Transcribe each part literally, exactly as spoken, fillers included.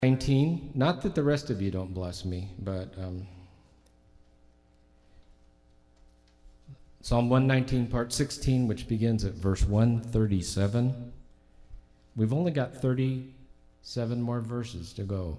nineteen, not that the rest of you don't bless me, but um, Psalm one nineteen, part sixteen, which begins at verse one thirty-seven. We've only got thirty-seven more verses to go.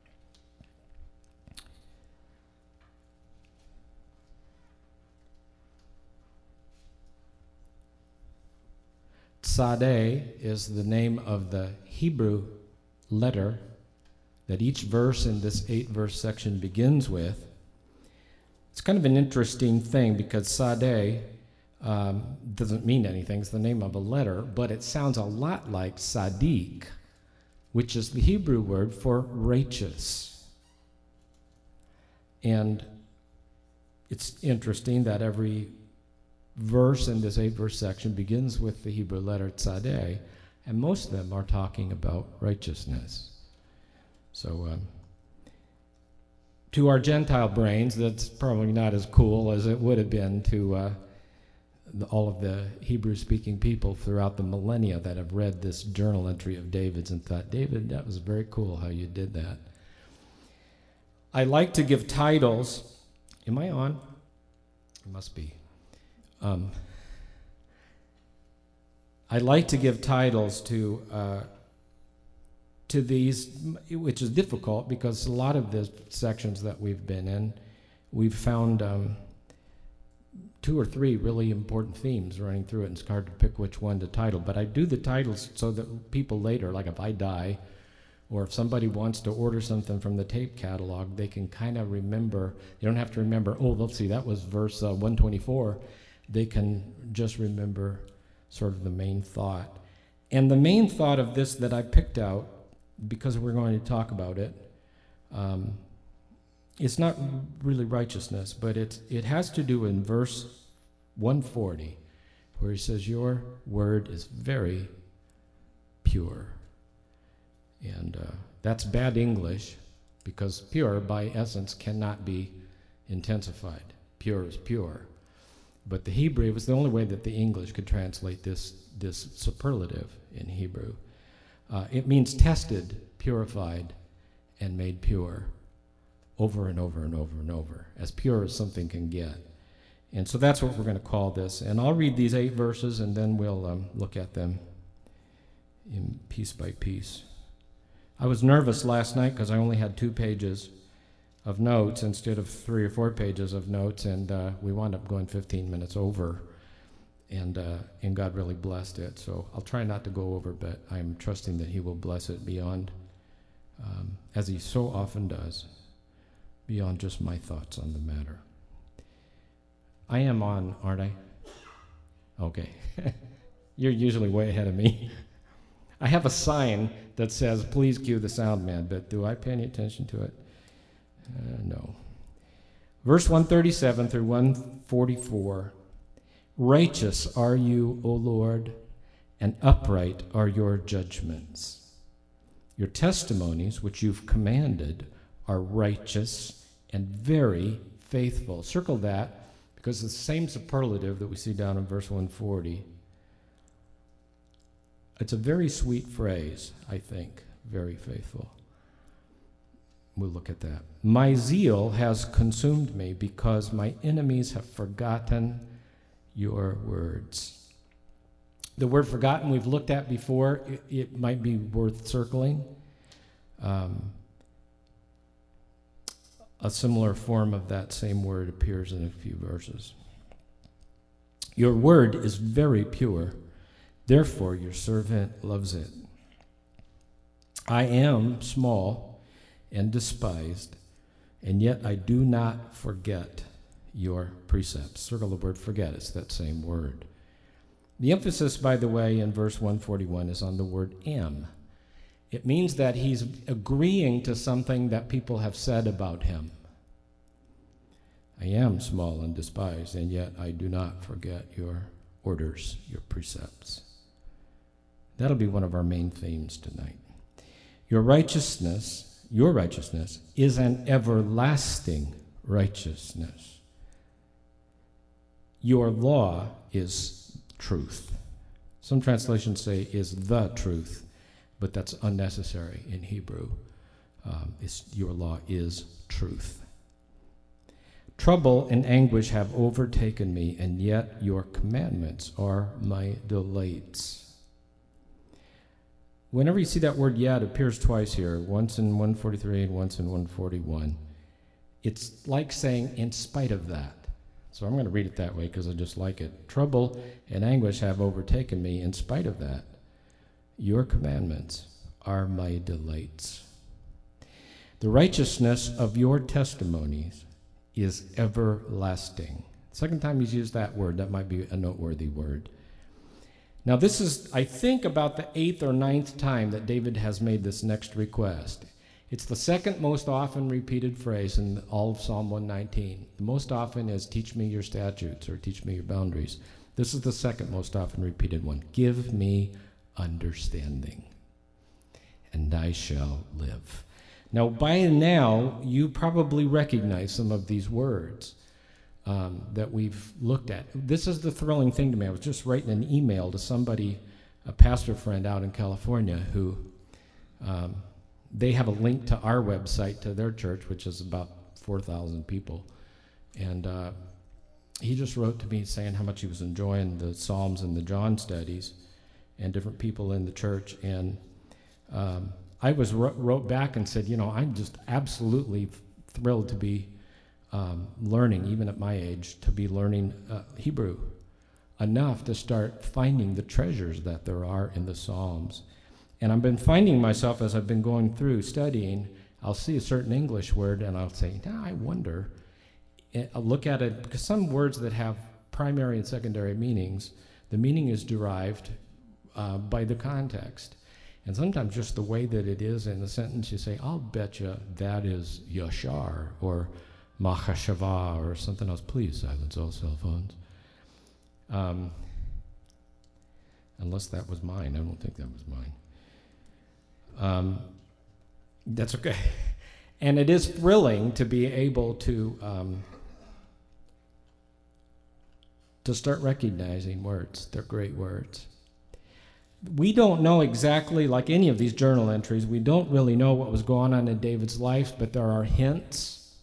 Tsadeh is the name of the Hebrew letter that each verse in this eight-verse section begins with. It's kind of an interesting thing because Tsadeh um, doesn't mean anything. It's the name of a letter, but it sounds a lot like Sadiq, which is the Hebrew word for righteous. And it's interesting that every verse in this eight-verse section begins with the Hebrew letter Tsadeh, and most of them are talking about righteousness. So um, to our Gentile brains, that's probably not as cool as it would have been to uh, the, all of the Hebrew-speaking people throughout the millennia that have read this journal entry of David's and thought, David, that was very cool how you did that. I like to give titles. Am I on? It must be. Um, I like to give titles to uh, to these, which is difficult because a lot of the sections that we've been in, we've found um, two or three really important themes running through it, and it's hard to pick which one to title. But I do the titles so that people later, like if I die, or if somebody wants to order something from the tape catalog, they can kind of remember. They don't have to remember, oh, let's see, that was verse uh, one twenty-four. They can just remember sort of the main thought. And the main thought of this that I picked out, because we're going to talk about it, um, it's not really righteousness, but it's, it has to do in verse one forty, where he says, your word is very pure. And uh, that's bad English, because pure, by essence, cannot be intensified. Pure is pure. But the Hebrew was the only way that the English could translate this, this superlative in Hebrew. Uh, it means tested, purified, and made pure over and over and over and over, as pure as something can get. And so that's what we're going to call this. And I'll read these eight verses, and then we'll um, look at them in piece by piece. I was nervous last night because I only had two pages of notes instead of three or four pages of notes, and uh, we wound up going fifteen minutes over, and uh, and God really blessed it. So I'll try not to go over, but I'm trusting that he will bless it beyond, um, as he so often does, beyond just my thoughts on the matter. I am on, aren't I? Okay. You're usually way ahead of me. I have a sign that says, please cue the sound man, but do I pay any attention to it? Uh, no. Verse one thirty-seven through one forty-four. Righteous are you, O Lord, and upright are your judgments. Your testimonies, which you've commanded, are righteous and very faithful. Circle that, because it's the same superlative that we see down in verse one forty. It's a very sweet phrase, I think, very faithful. We'll look at that. My zeal has consumed me because my enemies have forgotten your words. The word forgotten we've looked at before. It, it might be worth circling. Um, a similar form of that same word appears in a few verses. Your word is very pure. Therefore, your servant loves it. I am small and despised, and yet I do not forget your precepts. Circle the word forget. It's that same word. The emphasis, by the way, in verse one forty-one is on the word am. It means that he's agreeing to something that people have said about him. I am small and despised, and yet I do not forget your orders, your precepts. That'll be one of our main themes tonight. Your righteousness Your righteousness is an everlasting righteousness. Your law is truth. Some translations say is the truth, but that's unnecessary in Hebrew. Um, it's, your law is truth. Trouble and anguish have overtaken me, and yet your commandments are my delights. Whenever you see that word yet, it appears twice here, once in one forty-three and once in one forty-one. It's like saying, in spite of that. So I'm going to read it that way because I just like it. Trouble and anguish have overtaken me, in spite of that. Your commandments are my delights. The righteousness of your testimonies is everlasting. Second time he's used that word. That might be a noteworthy word. Now this is, I think, about the eighth or ninth time that David has made this next request. It's the second most often repeated phrase in all of Psalm one nineteen. The most often is, teach me your statutes, or teach me your boundaries. This is the second most often repeated one. Give me understanding, and I shall live. Now, by now, you probably recognize some of these words um, that we've looked at. This is the thrilling thing to me. I was just writing an email to somebody, a pastor friend out in California, who um, they have a link to our website, to their church, which is about four thousand people. And uh, he just wrote to me saying how much he was enjoying the Psalms and the John studies and different people in the church. And um, I was wrote back and said, you know, I'm just absolutely thrilled to be um, learning, even at my age, to be learning uh, Hebrew enough to start finding the treasures that there are in the Psalms. And I've been finding myself, as I've been going through studying, I'll see a certain English word and I'll say, now I wonder, I'll look at it, because some words that have primary and secondary meanings, the meaning is derived uh, by the context. And sometimes just the way that it is in the sentence, you say, I'll bet you that is Yashar or Machashava or something else. Please silence all cell phones. Um, unless that was mine. I don't think that was mine. Um, that's okay. And it is thrilling to be able to um, to start recognizing words. They're great words. We don't know exactly, like any of these journal entries, we don't really know what was going on in David's life, but there are hints.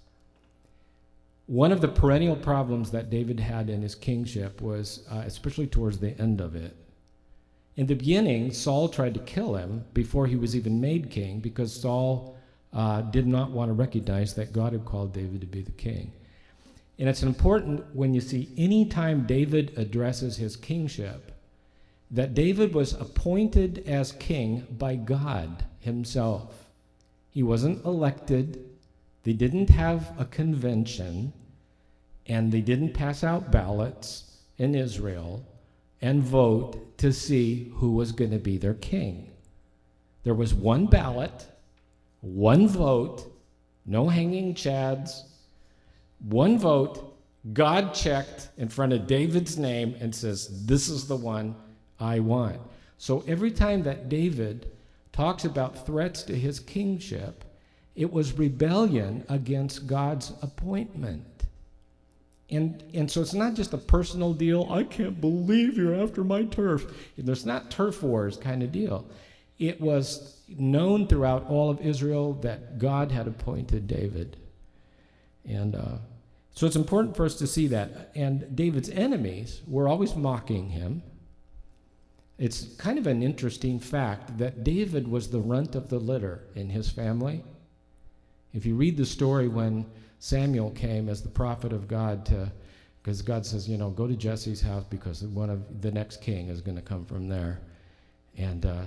One of the perennial problems that David had in his kingship was, uh, especially towards the end of it, in the beginning, Saul tried to kill him before he was even made king, because Saul uh, did not want to recognize that God had called David to be the king. And it's important when you see any time David addresses his kingship, that David was appointed as king by God himself. He wasn't elected. They didn't have a convention, and they didn't pass out ballots in Israel and vote to see who was going to be their king. There was one ballot, one vote, no hanging chads, one vote. God checked in front of David's name and says, this is the one I want. So every time that David talks about threats to his kingship, it was rebellion against God's appointment. And, and so it's not just a personal deal. I can't believe you're after my turf. There's not turf wars kind of deal. It was known throughout all of Israel that God had appointed David. And uh, so it's important for us to see that. And David's enemies were always mocking him. It's kind of an interesting fact that David was the runt of the litter in his family. If you read the story when Samuel came as the prophet of God to, because God says, you know, go to Jesse's house because one of the next king is going to come from there. And uh,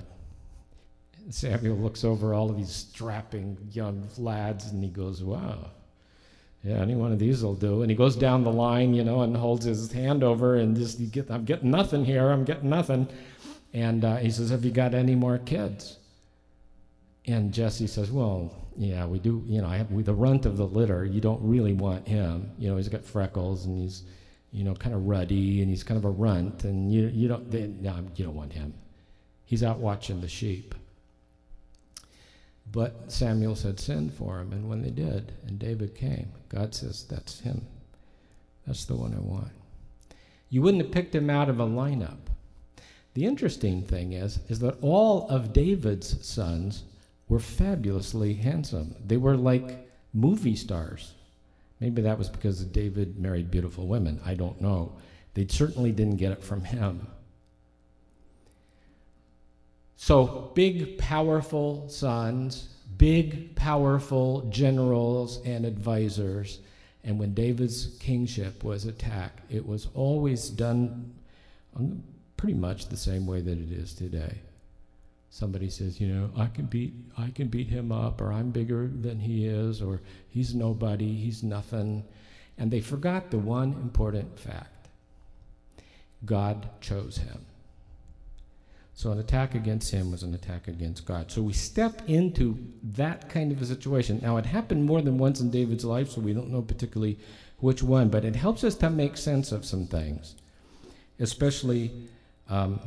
Samuel looks over all of these strapping young lads and he goes, wow, yeah, any one of these will do. And he goes down the line, you know, and holds his hand over and just, you get, I'm getting nothing here, I'm getting nothing. And uh, he says, have you got any more kids? And Jesse says, well, yeah, we do, you know, I have we, the runt of the litter, you don't really want him. You know, he's got freckles and he's, you know, kind of ruddy and he's kind of a runt and you you don't, they, no, you don't want him. He's out watching the sheep. But Samuel said, send for him. And when they did, and David came, God says, that's him. That's the one I want. You wouldn't have picked him out of a lineup. The interesting thing is, is that all of David's sons were fabulously handsome. They were like movie stars. Maybe that was because David married beautiful women. I don't know. They certainly didn't get it from him. So big, powerful sons, big, powerful generals and advisors. And when David's kingship was attacked, it was always done on pretty much the same way that it is today. Somebody says, you know, I can beat I can beat him up, or I'm bigger than he is, or he's nobody, he's nothing. And they forgot the one important fact. God chose him. So an attack against him was an attack against God. So we step into that kind of a situation. Now, it happened more than once in David's life, so we don't know particularly which one, but it helps us to make sense of some things, especially um,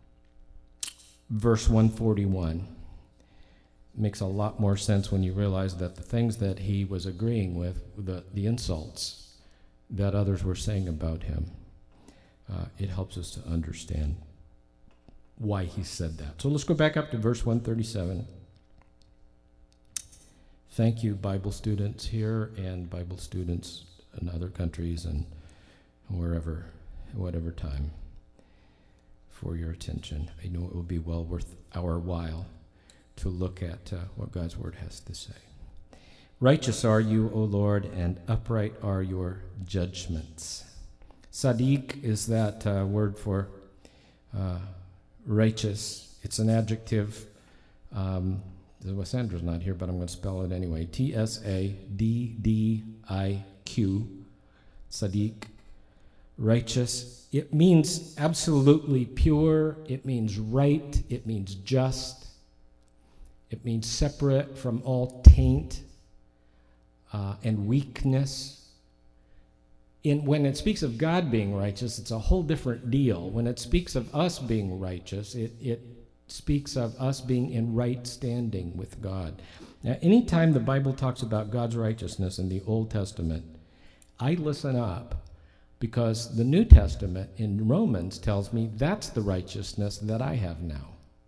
verse one forty-one. Makes a lot more sense when you realize that the things that he was agreeing with, the, the insults that others were saying about him, uh, it helps us to understand why he said that. So let's go back up to verse one thirty-seven. Thank you, Bible students here and Bible students in other countries and wherever, whatever time, for your attention. I know it will be well worth our while to look at uh, what God's word has to say. Righteous are you, O Lord, and upright are your judgments. Sadiq is that uh, word for uh, righteous. It's an adjective. Um, well, Sandra's not here, but I'm going to spell it anyway. T S A D D I Q. Sadiq. Righteous. It means absolutely pure. It means right. It means just. It means separate from all taint uh, and weakness. In, when it speaks of God being righteous, it's a whole different deal. When it speaks of us being righteous, it, it speaks of us being in right standing with God. Now, anytime the Bible talks about God's righteousness in the Old Testament, I listen up, because the New Testament in Romans tells me that's the righteousness that I have now.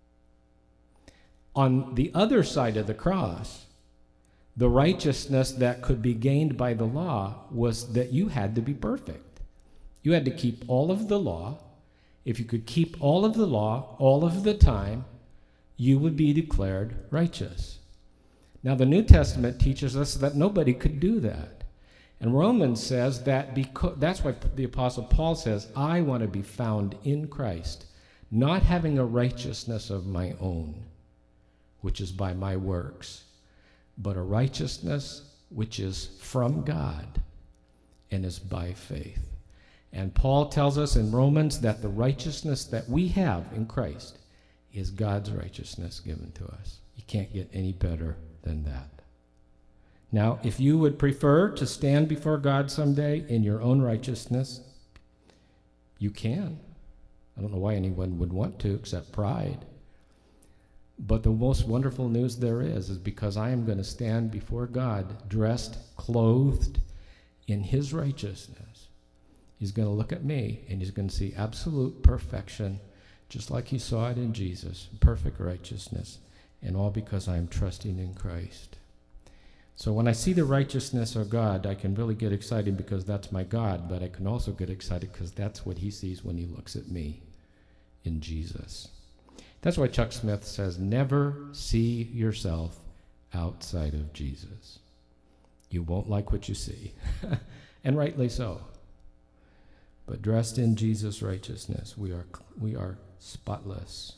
On the other side of the cross, the righteousness that could be gained by the law was that you had to be perfect. You had to keep all of the law. If you could keep all of the law all of the time, you would be declared righteous. Now, the New Testament teaches us that nobody could do that. And Romans says that because, that's why the Apostle Paul says, I want to be found in Christ, not having a righteousness of my own, which is by my works, but a righteousness which is from God and is by faith. And Paul tells us in Romans that the righteousness that we have in Christ is God's righteousness given to us. You can't get any better than that. Now, if you would prefer to stand before God someday in your own righteousness, you can. I don't know why anyone would want to except pride. But the most wonderful news there is, is because I am going to stand before God dressed, clothed in his righteousness. He's going to look at me, and he's going to see absolute perfection, just like he saw it in Jesus, perfect righteousness, and all because I am trusting in Christ. So when I see the righteousness of God, I can really get excited because that's my God, but I can also get excited because that's what he sees when he looks at me in Jesus. That's why Chuck Smith says, never see yourself outside of Jesus. You won't like what you see, and rightly so. But dressed in Jesus' righteousness, we are, we are spotless.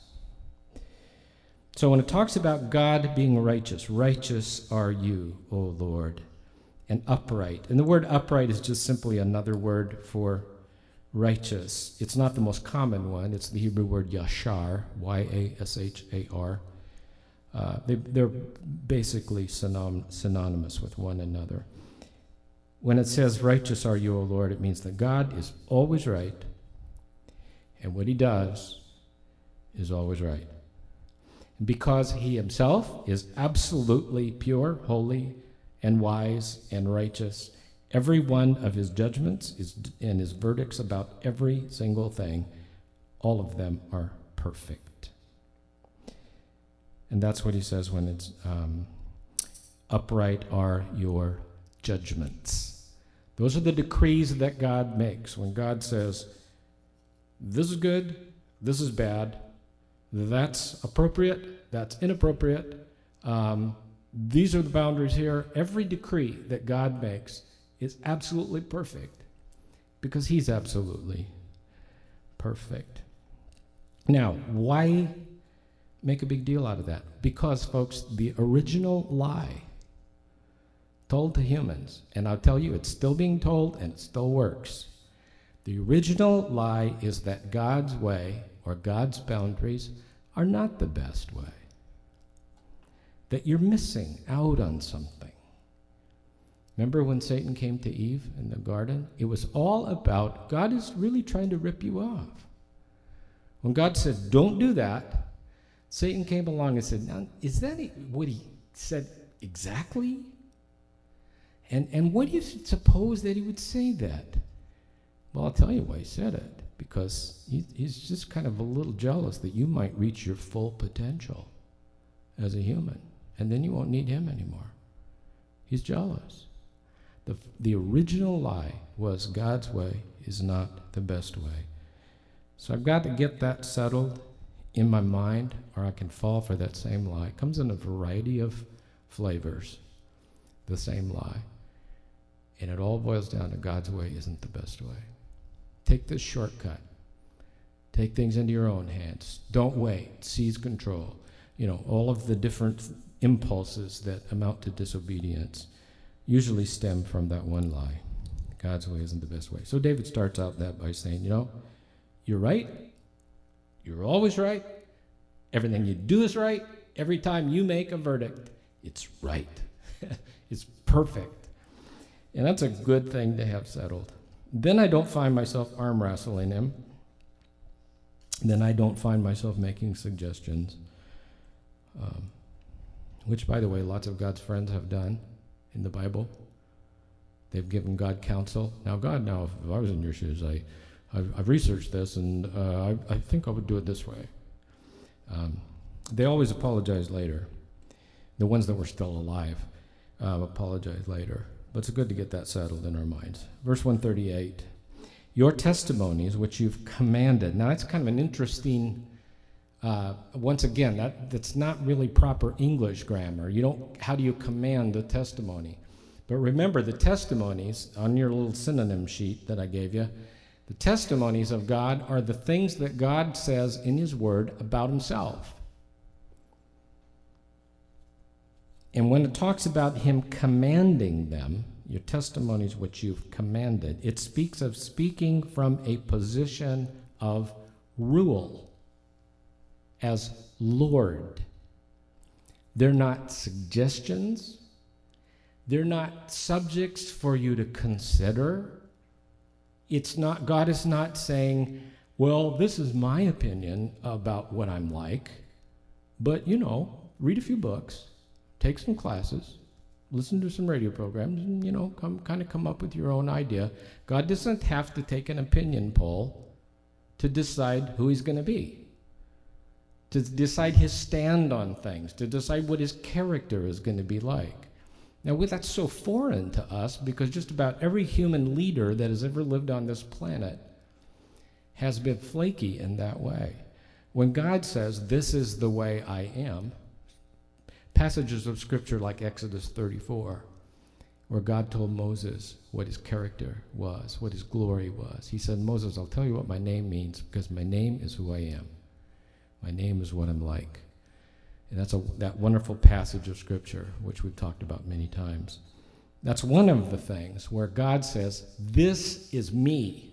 So when it talks about God being righteous, righteous are you, O Lord, and upright. And the word upright is just simply another word for righteous. It's not the most common one. It's the Hebrew word yashar, Y A S H A R. Uh, they, they're basically synon- synonymous with one another. When it says, righteous are you, O Lord, it means that God is always right, and what he does is always right. And because he himself is absolutely pure, holy, and wise, and righteous, every one of his judgments is, and his verdicts about every single thing, all of them are perfect. And that's what he says when it's um, upright are your judgments. Those are the decrees that God makes. When God says, this is good, this is bad, that's appropriate, that's inappropriate, um, these are the boundaries here. Every decree that God makes is absolutely perfect because he's absolutely perfect. Now, why make a big deal out of that? Because, folks, the original lie told to humans, and I'll tell you, it's still being told and it still works. The original lie is that God's way or God's boundaries are not the best way. That you're missing out on something. Remember when Satan came to Eve in the garden? It was all about God is really trying to rip you off. When God said, don't do that, Satan came along and said, now, is that what he said exactly? And, and what do you suppose that he would say that? Well, I'll tell you why he said it. Because he, he's just kind of a little jealous that you might reach your full potential as a human. And then you won't need him anymore. He's jealous. The, the original lie was God's way is not the best way. So I've got to get that settled in my mind, or I can fall for that same lie. It comes in a variety of flavors, the same lie. And it all boils down to God's way isn't the best way. Take this shortcut. Take things into your own hands. Don't wait. Seize control. You know, all of the different impulses that amount to disobedience usually stem from that one lie. God's way isn't the best way. So David starts out that by saying, you know, you're right. You're always right. Everything you do is right. Every time you make a verdict, it's right. It's perfect. And that's a good thing to have settled. Then I don't find myself arm wrestling him. Then I don't find myself making suggestions, um, which, by the way, lots of God's friends have done in the Bible. They've given God counsel. Now, God, now, if I was in your shoes, I, I've, I've researched this, and uh, I, I think I would do it this way. Um, they always apologize later. The ones that were still alive uh, apologize later. But it's good to get that settled in our minds. Verse one thirty-eight, your testimonies which you've commanded. Now that's kind of an interesting, uh, once again, that, that's not really proper English grammar. You don't, how do you command the testimony? But remember, the testimonies on your little synonym sheet that I gave you, the testimonies of God are the things that God says in his word about himself. And when it talks about him commanding them, your testimonies which you've commanded, it speaks of speaking from a position of rule as Lord. They're not suggestions. They're not subjects for you to consider. It's not, God is not saying, well, this is my opinion about what I'm like, but, you know, read a few books. Take some classes, listen to some radio programs, and, you know, come kind of come up with your own idea. God doesn't have to take an opinion poll to decide who he's going to be, to decide his stand on things, to decide what his character is going to be like. Now, well, that's so foreign to us because just about every human leader that has ever lived on this planet has been flaky in that way. When God says, this is the way I am, passages of Scripture like Exodus thirty-four, where God told Moses what his character was, what his glory was. He said, Moses, I'll tell you what my name means because my name is who I am. My name is what I'm like. And that's a, that wonderful passage of Scripture, which we've talked about many times. That's one of the things where God says, this is me.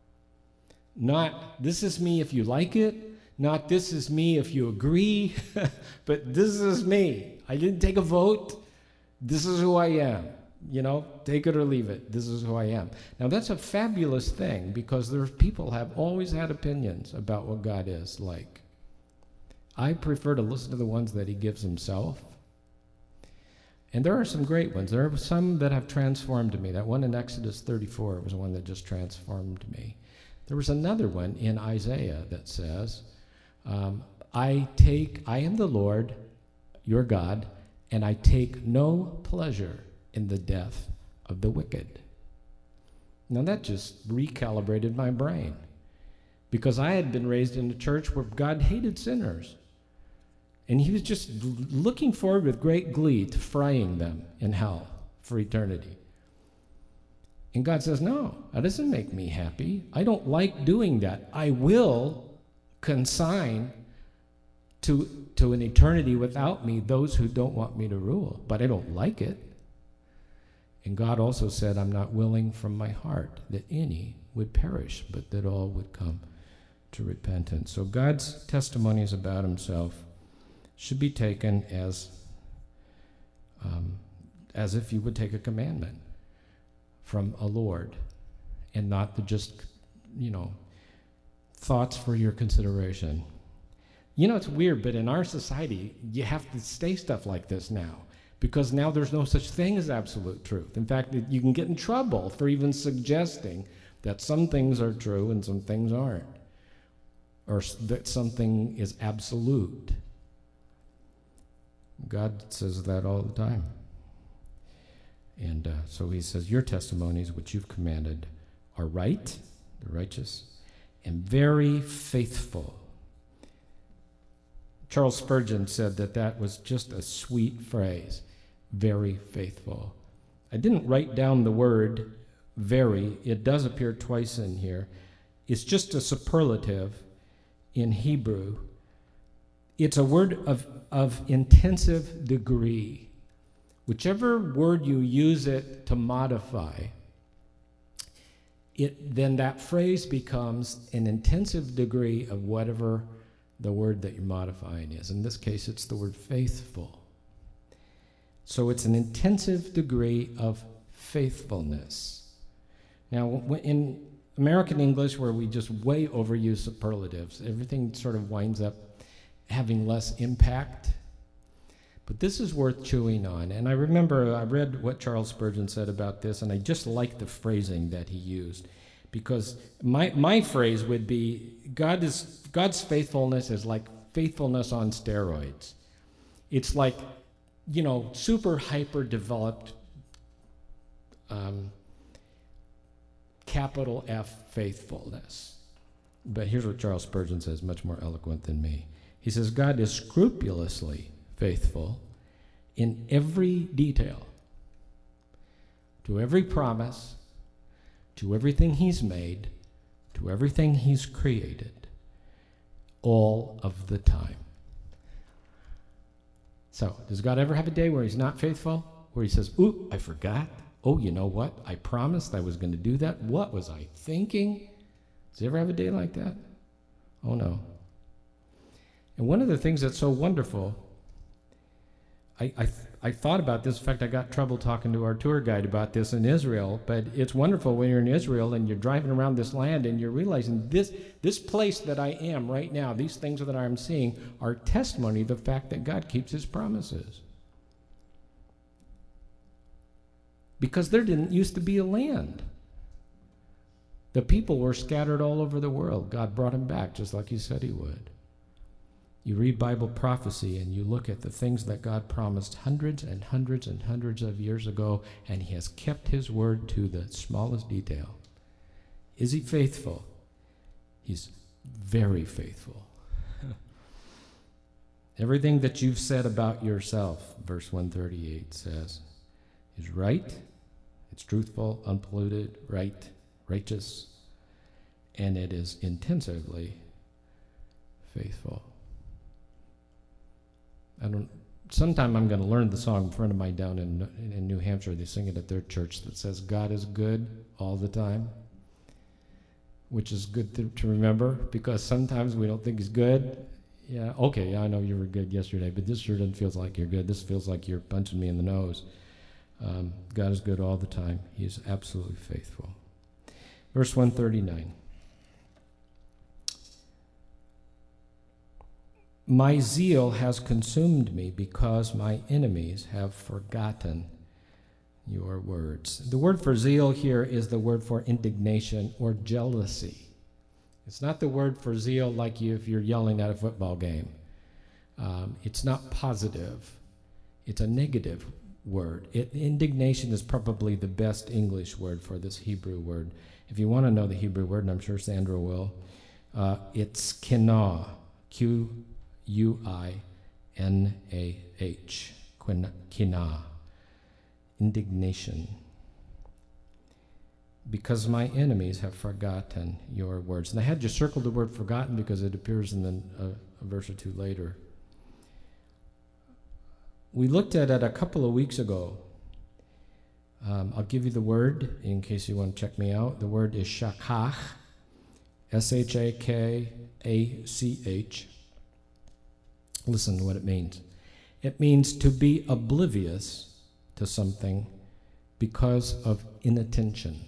Not, this is me if you like it. Not, this is me if you agree. But this is me. I didn't take a vote. This is who I am. You know, take it or leave it. This is who I am. Now, that's a fabulous thing because there's people have always had opinions about what God is like. I prefer to listen to the ones that he gives himself. And there are some great ones. There are some that have transformed me. That one in Exodus thirty-four was one that just transformed me. There was another one in Isaiah that says, um, I take, I am the Lord, your God, and I take no pleasure in the death of the wicked. Now that just recalibrated my brain, because I had been raised in a church where God hated sinners. And he was just looking forward with great glee to frying them in hell for eternity. And God says, no, that doesn't make me happy. I don't like doing that. I will consign to, to an eternity without me those who don't want me to rule, but I don't like it. And God also said, I'm not willing from my heart that any would perish, but that all would come to repentance. So God's testimonies about himself should be taken as um, as if you would take a commandment from a Lord, and not the just, you know, thoughts for your consideration. You know, it's weird, but in our society, you have to say stuff like this now, because now there's no such thing as absolute truth. In fact, you can get in trouble for even suggesting that some things are true and some things aren't, or that something is absolute. God says that all the time. And uh, so he says, your testimonies, which you've commanded, are right, they're righteous, and very faithful. Charles Spurgeon said that that was just a sweet phrase, very faithful. I didn't write down the word very. It does appear twice in here. It's just a superlative in Hebrew. It's a word of, of intensive degree. Whichever word you use it to modify, it, then that phrase becomes an intensive degree of whatever the word that you're modifying is. In this case, it's the word faithful. So it's an intensive degree of faithfulness. Now, in American English, where we just way overuse superlatives, everything sort of winds up having less impact. But this is worth chewing on. And I remember I read what Charles Spurgeon said about this, and I just like the phrasing that he used. Because my, my phrase would be, God is, God's faithfulness is like faithfulness on steroids. It's like, you know, super hyper developed um, capital F faithfulness. But here's what Charles Spurgeon says, much more eloquent than me. He says, God is scrupulously faithful in every detail, to every promise, to everything he's made, to everything he's created, all of the time. So, does God ever have a day where he's not faithful? Where he says, ooh, I forgot. Oh, you know what? I promised I was going to do that. What was I thinking? Does he ever have a day like that? Oh, no. And one of the things that's so wonderful, I, I, I thought about this. In fact, I got trouble talking to our tour guide about this in Israel, but it's wonderful when you're in Israel and you're driving around this land and you're realizing this, this place that I am right now, these things that I'm seeing are testimony to the fact that God keeps his promises. Because there didn't used to be a land. The people were scattered all over the world. God brought them back just like he said he would. You read Bible prophecy and you look at the things that God promised hundreds and hundreds and hundreds of years ago, and he has kept his word to the smallest detail. Is he faithful? He's very faithful. Everything that you've said about yourself, verse one thirty-eight says, is right, it's truthful, unpolluted, right, righteous, and it is intensively faithful. I don't. Sometime I'm going to learn the song. A friend of mine down in in New Hampshire, they sing it at their church, that says, "God is good all the time," which is good to, to remember, because sometimes we don't think he's good. Yeah, okay, I know you were good yesterday, but this sure doesn't feel like you're good. This feels like you're punching me in the nose. Um, God is good all the time. He is absolutely faithful. Verse one thirty-nine. My zeal has consumed me because my enemies have forgotten your words. The word for zeal here is the word for indignation or jealousy. It's not the word for zeal like you if you're yelling at a football game. Um, it's not positive. It's a negative word. It, indignation is probably the best English word for this Hebrew word. If you want to know the Hebrew word, and I'm sure Sandra will, uh, it's kinah, Q U I N A H, kinah, indignation. Because my enemies have forgotten your words. And I had you circle the word forgotten because it appears in the, uh, a verse or two later. We looked at it a couple of weeks ago. Um, I'll give you the word in case you want to check me out. The word is shakach, S H A K A C H. Listen to what it means. It means to be oblivious to something because of inattention.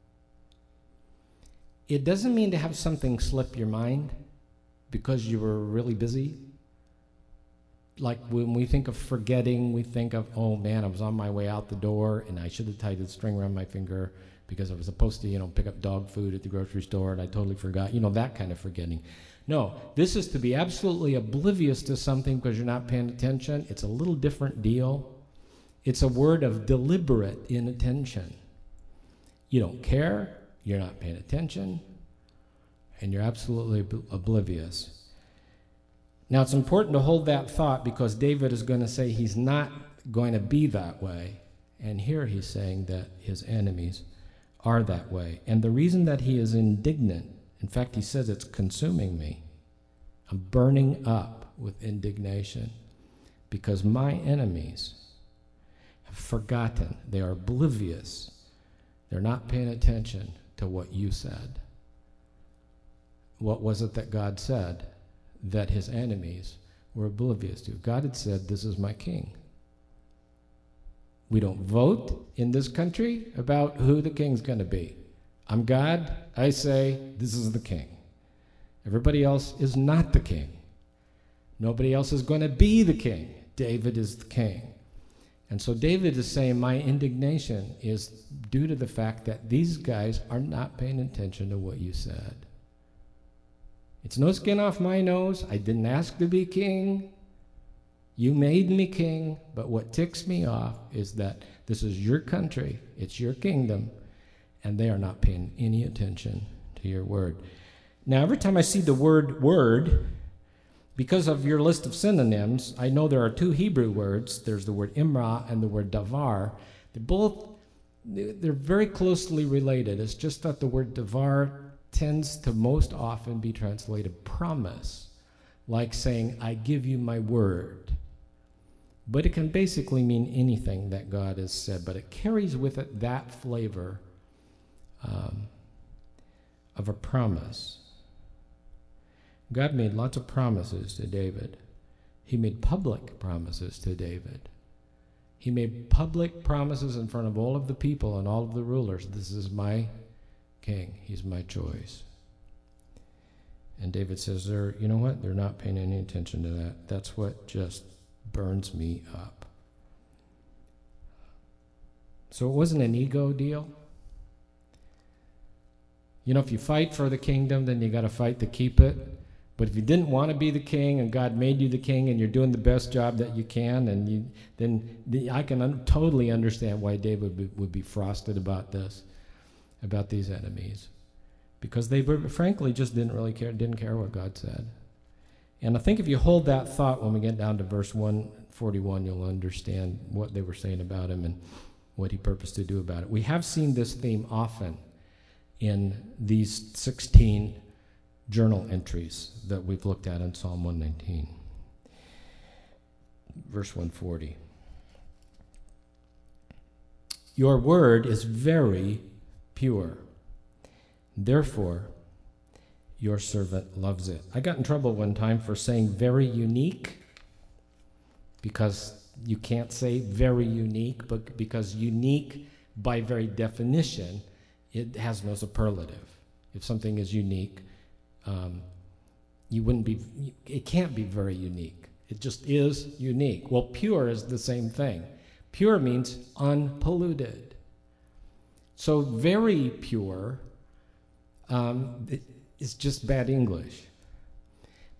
It doesn't mean to have something slip your mind because you were really busy. Like when we think of forgetting, we think of, oh man, I was on my way out the door and I should have tied the string around my finger because I was supposed to, you know, pick up dog food at the grocery store and I totally forgot. You know, that kind of forgetting. No, this is to be absolutely oblivious to something because you're not paying attention. It's a little different deal. It's a word of deliberate inattention. You don't care. You're not paying attention, and you're absolutely ob- oblivious. Now, it's important to hold that thought because David is going to say he's not going to be that way, and here he's saying that his enemies are that way. And the reason that he is indignant, in fact, he says it's consuming me. I'm burning up with indignation because my enemies have forgotten. They are oblivious. They're not paying attention to what you said. What was it that God said that his enemies were oblivious to? God had said, this is my king. We don't vote in this country about who the king's going to be. I'm God. I say, this is the king. Everybody else is not the king. Nobody else is going to be the king. David is the king. And so David is saying my indignation is due to the fact that these guys are not paying attention to what you said. It's no skin off my nose. I didn't ask to be king. You made me king. But what ticks me off is that this is your country. It's your kingdom. And they are not paying any attention to your word. Now, every time I see the word word, because of your list of synonyms, I know there are two Hebrew words. There's the word imra and the word davar. They're both, they're very closely related. It's just that the word davar tends to most often be translated promise, like saying, I give you my word. But it can basically mean anything that God has said, but it carries with it that flavor um, of a promise. God made lots of promises to David. He made public promises to David. He made public promises in front of all of the people and all of the rulers. This is my king. He's my choice. And David says, "They're, you know what? They're not paying any attention to that. That's what just burns me up." So it wasn't an ego deal. You know, if you fight for the kingdom, then you got to fight to keep it. But if you didn't want to be the king and God made you the king and you're doing the best job that you can, and you, then the, I can un- totally understand why David would be, would be frosted about this, about these enemies. Because they were, frankly just didn't really care, didn't care what God said. And I think if you hold that thought when we get down to verse one forty-one, you'll understand what they were saying about him and what he purposed to do about it. We have seen this theme often in these sixteen journal entries that we've looked at in Psalm one nineteen. Verse one forty. Your word is very pure. Therefore, your servant loves it. I got in trouble one time for saying very unique, because you can't say very unique, but because unique by very definition, it has no superlative. If something is unique, um, you wouldn't be, it can't be very unique. It just is unique. Well, pure is the same thing. Pure means unpolluted. So very pure um, it, is just bad English.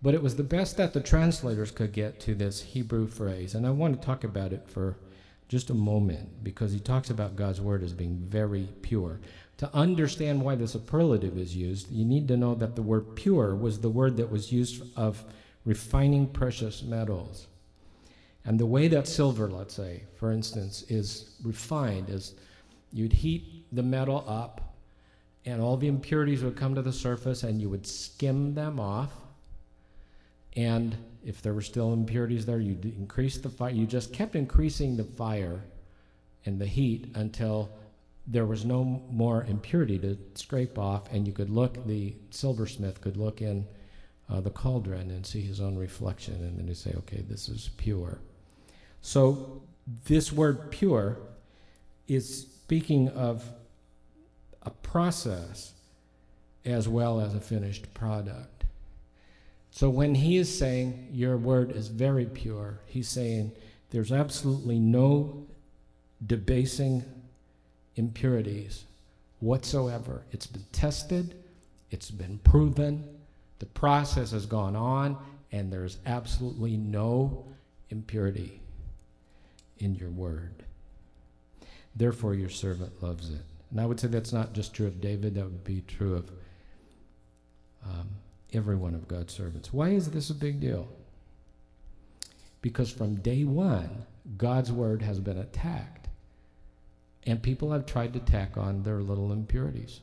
But it was the best that the translators could get to this Hebrew phrase. And I want to talk about it for just a moment, because he talks about God's word as being very pure. To understand why the superlative is used, you need to know that the word pure was the word that was used of refining precious metals. And the way that silver, let's say, for instance, is refined is you'd heat the metal up, and all the impurities would come to the surface, and you would skim them off. And if there were still impurities there, you'd increase the fire. You just kept increasing the fire and the heat until there was no more impurity to scrape off, and you could look, the silversmith could look in uh, the cauldron and see his own reflection, and then he'd say, okay, this is pure. So this word pure is speaking of a process as well as a finished product. So when he is saying your word is very pure, he's saying there's absolutely no debasing impurities whatsoever. It's been tested, it's been proven, the process has gone on, and there's absolutely no impurity in your word. Therefore your servant loves it. And I would say that's not just true of David, that would be true of um, every one of God's servants. Why is this a big deal? Because from day one, God's word has been attacked, and people have tried to tack on their little impurities.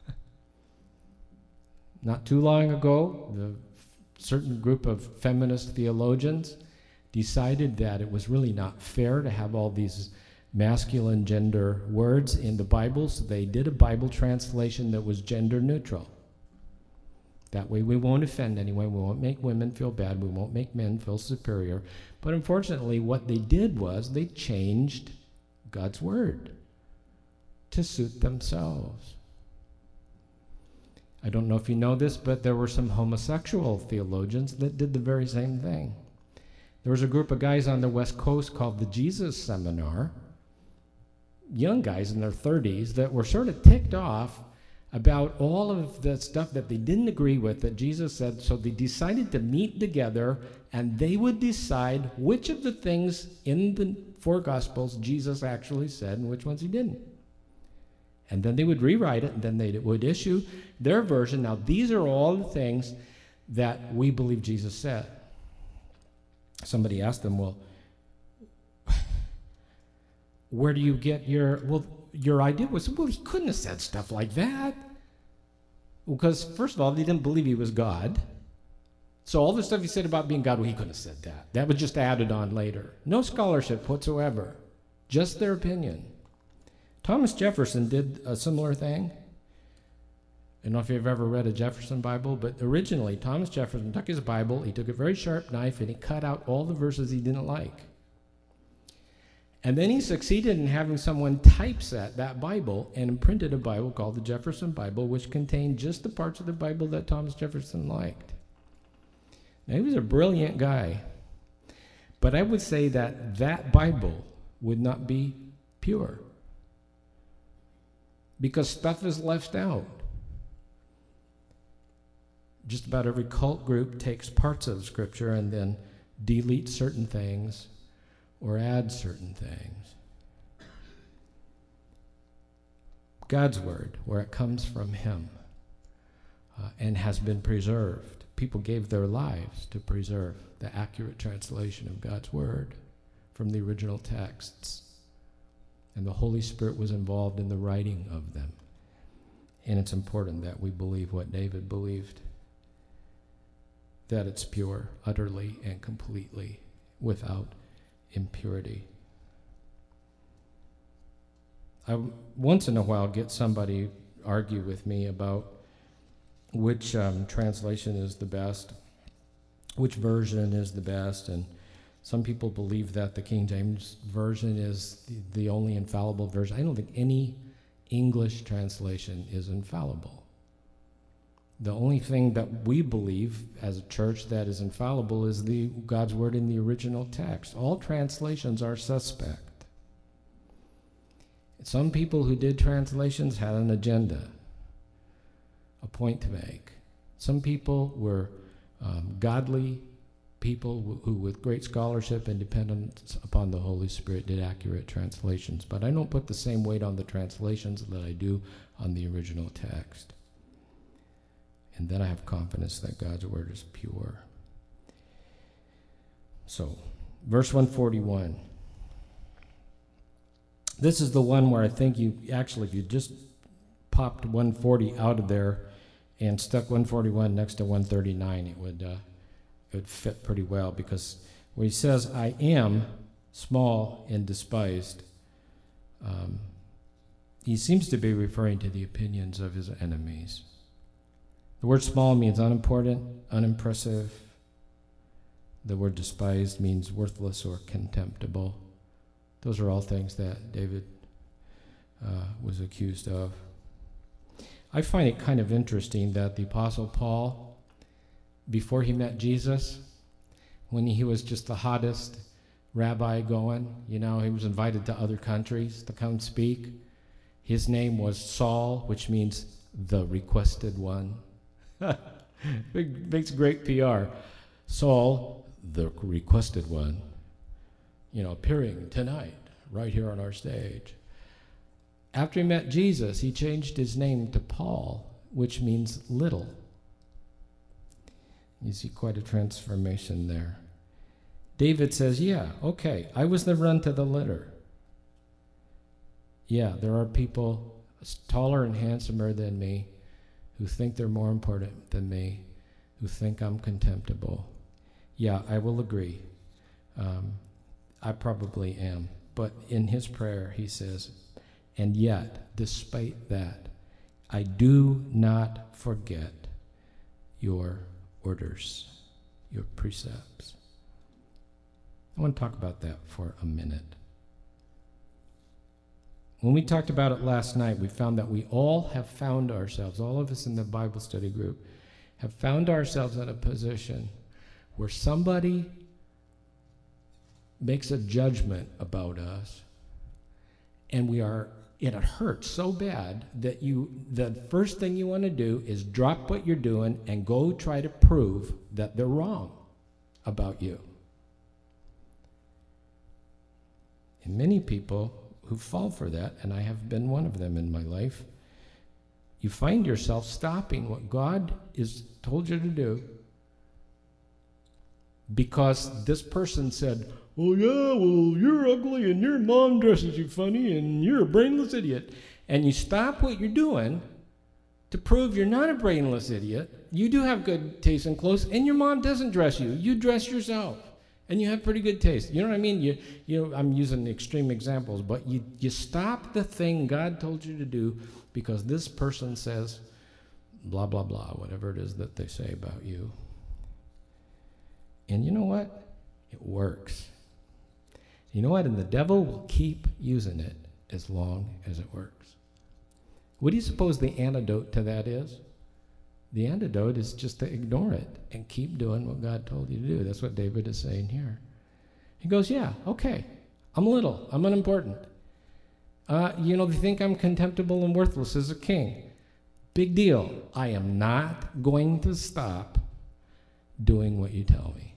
Not too long ago, the certain group of feminist theologians decided that it was really not fair to have all these masculine gender words in the Bible, so they did a Bible translation that was gender neutral. That way we won't offend anyone, we won't make women feel bad, we won't make men feel superior. But unfortunately, what they did was they changed God's word to suit themselves. I don't know if you know this, but there were some homosexual theologians that did the very same thing. There was a group of guys on the West Coast called the Jesus Seminar, young guys in their thirties, that were sort of ticked off about all of the stuff that they didn't agree with that Jesus said, so they decided to meet together, and they would decide which of the things in the four Gospels Jesus actually said and which ones he didn't. And then they would rewrite it, and then they would issue their version. Now, these are all the things that we believe Jesus said. Somebody asked them, well, where do you get your, well, your idea was, well, he couldn't have said stuff like that. Because, first of all, they didn't believe he was God. So all the stuff he said about being God, well, he couldn't have said that. That was just added on later. No scholarship whatsoever. Just their opinion. Thomas Jefferson did a similar thing. I don't know if you've ever read a Jefferson Bible, but originally Thomas Jefferson took his Bible, he took a very sharp knife, and he cut out all the verses he didn't like. And then he succeeded in having someone typeset that Bible and printed a Bible called the Jefferson Bible, which contained just the parts of the Bible that Thomas Jefferson liked. Now, he was a brilliant guy. But I would say that that Bible would not be pure, because stuff is left out. Just about every cult group takes parts of Scripture and then deletes certain things or adds certain things. God's word, where it comes from him uh, and has been preserved. People gave their lives to preserve the accurate translation of God's word from the original texts. And the Holy Spirit was involved in the writing of them. And it's important that we believe what David believed, that it's pure, utterly and completely, without impurity. I once in a while get somebody argue with me about which um, translation is the best, which version is the best, and some people believe that the King James Version is the, the only infallible version. I don't think any English translation is infallible. The only thing that we believe as a church that is infallible is the God's word in the original text. All translations are suspect. Some people who did translations had an agenda, a point to make. Some people were um, godly people who, with great scholarship and dependence upon the Holy Spirit, did accurate translations. But I don't put the same weight on the translations that I do on the original text. And then I have confidence that God's word is pure. So, verse one forty-one. This is the one where I think you, actually, if you just popped one forty out of there and stuck one forty-one next to one thirty-nine, it would, uh, it would fit pretty well, because where he says, I am small and despised, um, he seems to be referring to the opinions of his enemies. The word small means unimportant, unimpressive. The word despised means worthless or contemptible. Those are all things that David uh, was accused of. I find it kind of interesting that the Apostle Paul, before he met Jesus, when he was just the hottest rabbi going, you know, he was invited to other countries to come speak. His name was Saul, which means the requested one. Makes great P R. Saul, the requested one, you know, appearing tonight right here on our stage. After he met Jesus, he changed his name to Paul, which means little. You see quite a transformation there. David says, yeah, okay, I was the run to the litter. Yeah, there are people taller and handsomer than me who think they're more important than me, who think I'm contemptible. Yeah, I will agree. Um, I probably am. But in his prayer, he says, and yet, despite that, I do not forget your orders, your precepts. I want to talk about that for a minute. When we talked about it last night, we found that we all have found ourselves, all of us in the Bible study group, have found ourselves in a position where somebody makes a judgment about us, and we are, it hurts so bad that you, the first thing you want to do is drop what you're doing and go try to prove that they're wrong about you. And many people who fall for that, and I have been one of them in my life, you find yourself stopping what God has told you to do because this person said, well, yeah, well, you're ugly, and your mom dresses you funny, and you're a brainless idiot. And you stop what you're doing to prove you're not a brainless idiot. You do have good taste in clothes, and your mom doesn't dress you. You dress yourself, and you have pretty good taste. You know what I mean? You, you know, I'm using extreme examples, but you, you stop the thing God told you to do because this person says blah, blah, blah, whatever it is that they say about you. And you know what? It works. You know what? And the devil will keep using it as long as it works. What do you suppose the antidote to that is? The antidote is just to ignore it and keep doing what God told you to do. That's what David is saying here. He goes, yeah, okay, I'm little, I'm unimportant. Uh, you know, they think I'm contemptible and worthless as a king. Big deal. I am not going to stop doing what you tell me.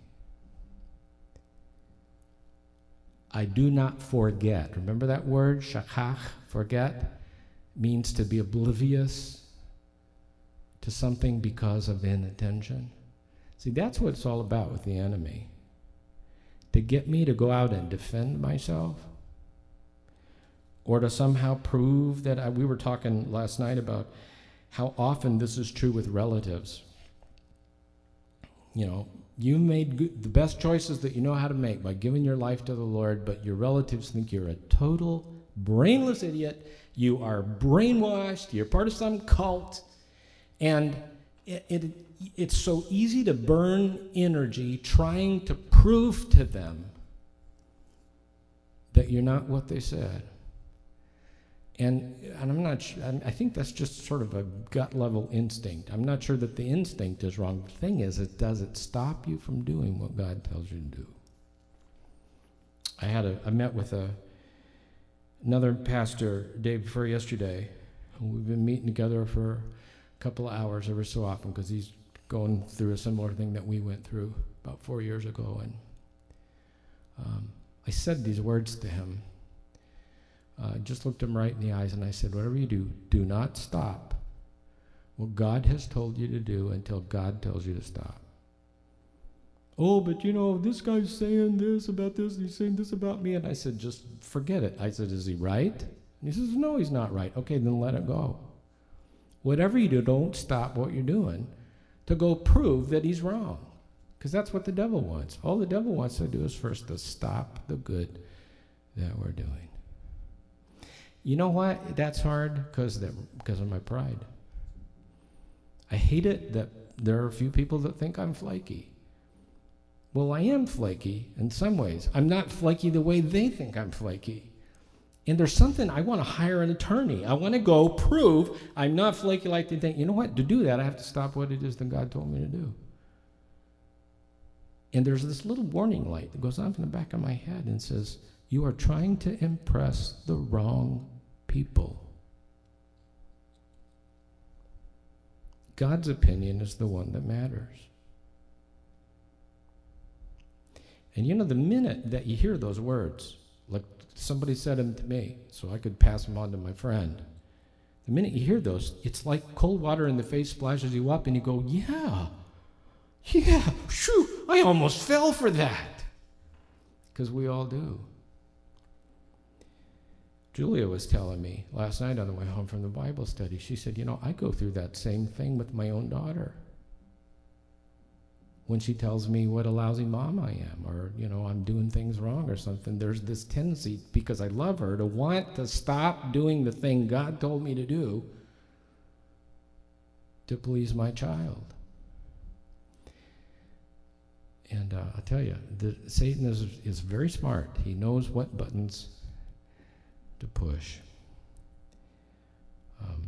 I do not forget. Remember that word, shakach, forget, means to be oblivious to something because of inattention. See, that's what it's all about with the enemy. To get me to go out and defend myself, or to somehow prove that I, we were talking last night about how often this is true with relatives. You know, you made good, the best choices that you know how to make by giving your life to the Lord, but your relatives think you're a total brainless idiot. You are brainwashed. You're part of some cult. And it, it, it's so easy to burn energy trying to prove to them that you're not what they said. And, and I'm not sure, I think that's just sort of a gut level instinct. I'm not sure that the instinct is wrong. The thing is, it does it stop you from doing what God tells you to do. I had a, I met with a, another pastor day before yesterday. We've been meeting together for a couple of hours every so often because he's going through a similar thing that we went through about four years ago, and um, I said these words to him. I uh, just looked him right in the eyes, and I said, whatever you do, do not stop what God has told you to do until God tells you to stop. Oh, but you know, this guy's saying this about this, and he's saying this about me. And I said, just forget it. I said, is he right? And he says, no, he's not right. Okay, then let it go. Whatever you do, don't stop what you're doing to go prove that he's wrong. Because that's what the devil wants. All the devil wants to do is first to stop the good that we're doing. You know what? That's hard because because of my pride. I hate it that there are a few people that think I'm flaky. Well, I am flaky in some ways. I'm not flaky the way they think I'm flaky. And there's something, I want to hire an attorney. I want to go prove I'm not flaky like they think. You know what? To do that, I have to stop what it is that God told me to do. And there's this little warning light that goes off in the back of my head and says, you are trying to impress the wrong people. God's opinion is the one that matters. And you know, the minute that you hear those words, like somebody said them to me, so I could pass them on to my friend. The minute you hear those, it's like cold water in the face splashes you up, and you go, yeah, yeah, shoo, I almost fell for that. Because we all do. Julia was telling me last night on the way home from the Bible study, she said, you know, I go through that same thing with my own daughter. When she tells me what a lousy mom I am, or, you know, I'm doing things wrong or something, there's this tendency, because I love her, to want to stop doing the thing God told me to do to please my child. And uh, I'll tell you, the, Satan is, is very smart. He knows what buttons to push. Um,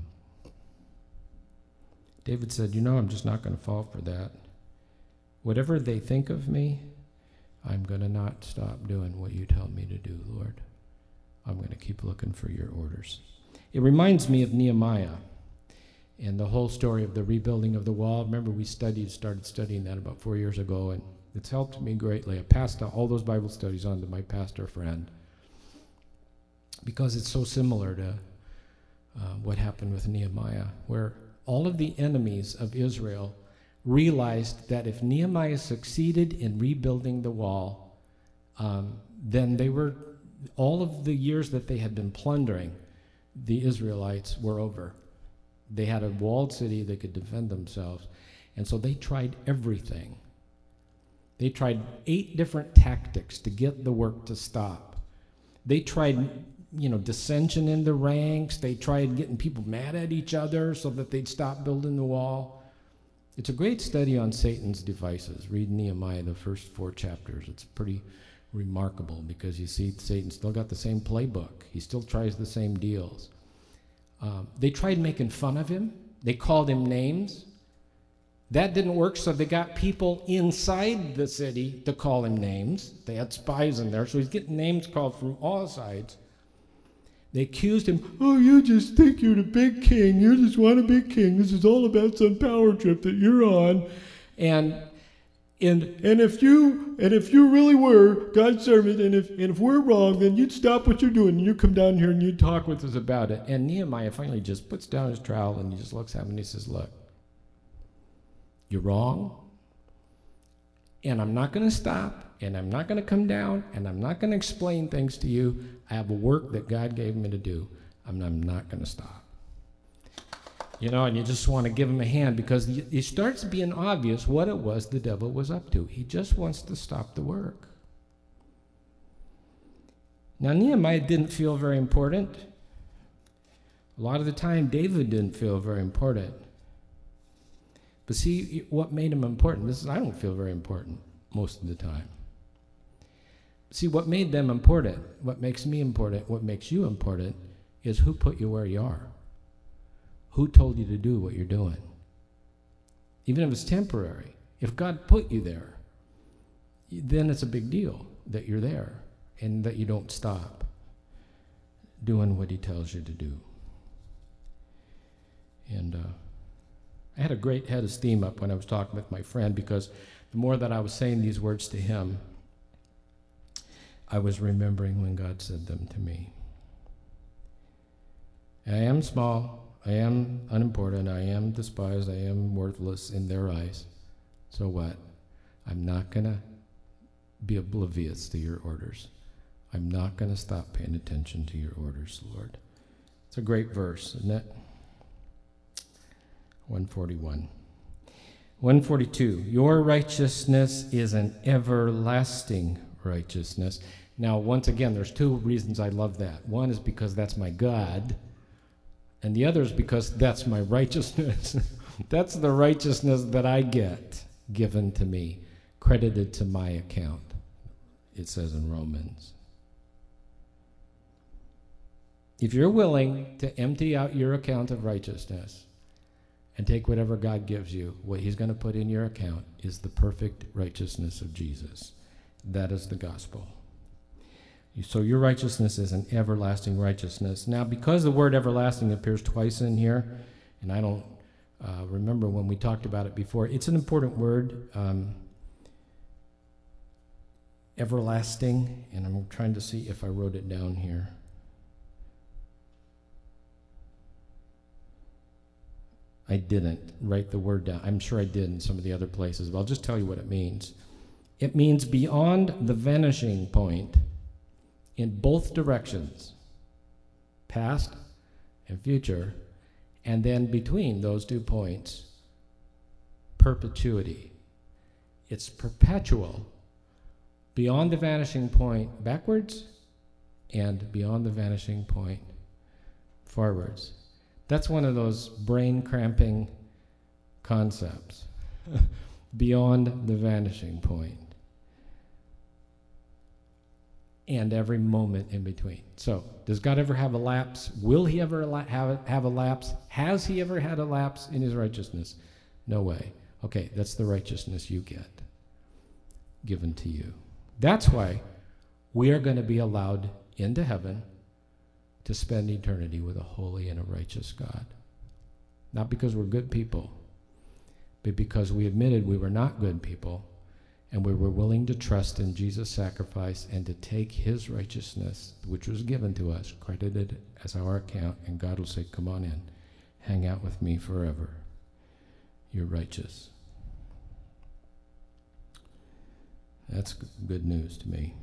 David said, you know, I'm just not going to fall for that. Whatever they think of me, I'm going to not stop doing what you tell me to do, Lord. I'm going to keep looking for your orders. It reminds me of Nehemiah and the whole story of the rebuilding of the wall. Remember, we studied, started studying that about four years ago, and it's helped me greatly. I passed all those Bible studies on to my pastor friend because it's so similar to uh, what happened with Nehemiah, where all of the enemies of Israel realized that if Nehemiah succeeded in rebuilding the wall, um, then they were, all of the years that they had been plundering the Israelites were over. They had a walled city, they could defend themselves. And so they tried everything. They tried eight different tactics to get the work to stop. They tried, you know, dissension in the ranks. They tried getting people mad at each other so that they'd stop building the wall. It's a great study on Satan's devices. Read Nehemiah, the first four chapters. It's pretty remarkable because you see Satan still got the same playbook. He still tries the same deals. Um, they tried making fun of him. They called him names. That didn't work, so they got people inside the city to call him names. They had spies in there, so he's getting names called from all sides. They accused him, oh, you just think you're the big king. You just want a big king. This is all about some power trip that you're on. And and and if you and if you really were God's servant, and if and if we're wrong, then you'd stop what you're doing and you come down here and you'd talk with us about it. And Nehemiah finally just puts down his trowel and he just looks at him and he says, look, you're wrong. And I'm not going to stop, and I'm not going to come down, and I'm not going to explain things to you. I have a work that God gave me to do, and I'm not going to stop. You know, and you just want to give him a hand because it starts being obvious what it was the devil was up to. He just wants to stop the work. Now, Nehemiah didn't feel very important. A lot of the time, David didn't feel very important. But see, what made him important? This is, I don't feel very important most of the time. See, what made them important, what makes me important, what makes you important, is who put you where you are. Who told you to do what you're doing? Even if it's temporary. If God put you there, then it's a big deal that you're there and that you don't stop doing what he tells you to do. And, uh, I had a great head of steam up when I was talking with my friend, because the more that I was saying these words to him, I was remembering when God said them to me. I am small, I am unimportant, I am despised, I am worthless in their eyes. So what? I'm not going to be oblivious to your orders. I'm not going to stop paying attention to your orders, Lord. It's a great verse, isn't it? one forty-one. one forty-two. Your righteousness is an everlasting righteousness. Now, once again, there's two reasons I love that. One is because that's my God, and the other is because that's my righteousness. That's the righteousness that I get given to me, credited to my account, it says in Romans. If you're willing to empty out your account of righteousness and take whatever God gives you, what he's going to put in your account is the perfect righteousness of Jesus. That is the gospel. So your righteousness is an everlasting righteousness. Now, because the word everlasting appears twice in here, and I don't uh, remember when we talked about it before, it's an important word, um, everlasting, and I'm trying to see if I wrote it down here. I didn't write the word down. I'm sure I did in some of the other places, but I'll just tell you what it means. It means beyond the vanishing point in both directions, past and future, and then between those two points, perpetuity. It's perpetual, beyond the vanishing point backwards and beyond the vanishing point forwards. That's one of those brain cramping concepts. Beyond the vanishing point. And every moment in between. So, does God ever have a lapse? Will he ever have a, have a lapse? Has he ever had a lapse in his righteousness? No way. Okay, that's the righteousness you get given to you. That's why we are going to be allowed into heaven to spend eternity with a holy and a righteous God. Not because we're good people, but because we admitted we were not good people, and we were willing to trust in Jesus' sacrifice and to take his righteousness, which was given to us, credited as our account, and God will say, come on in, hang out with me forever. You're righteous. That's good news to me.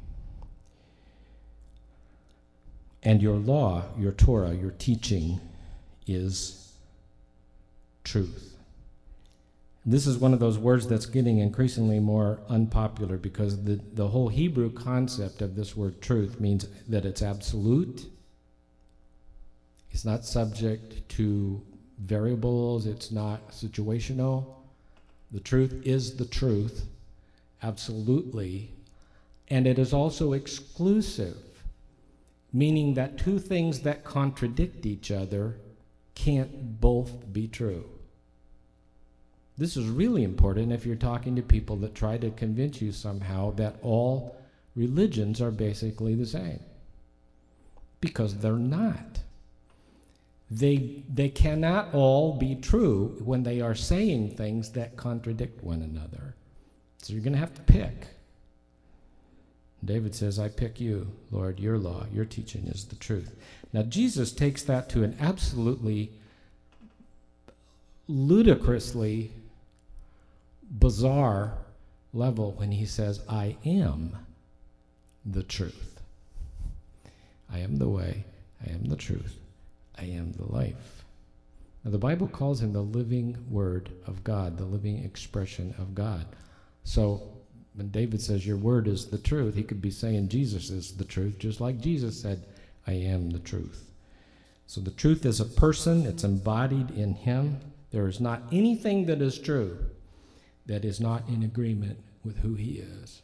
And your law, your Torah, your teaching is truth. This is one of those words that's getting increasingly more unpopular, because the, the whole Hebrew concept of this word truth means that it's absolute. It's not subject to variables. It's not situational. The truth is the truth, absolutely. And it is also exclusive, meaning that two things that contradict each other can't both be true. This is really important if you're talking to people that try to convince you somehow that all religions are basically the same. Because they're not. They, they cannot all be true when they are saying things that contradict one another. So you're going to have to pick. David says, I pick you, Lord, your law, your teaching is the truth. Now Jesus takes that to an absolutely ludicrously bizarre level when he says, I am the truth. I am the way, I am the truth, I am the life. Now the Bible calls him the living word of God, the living expression of God. So when David says your word is the truth, he could be saying Jesus is the truth, just like Jesus said, I am the truth. So the truth is a person, it's embodied in him. There is not anything that is true that is not in agreement with who he is.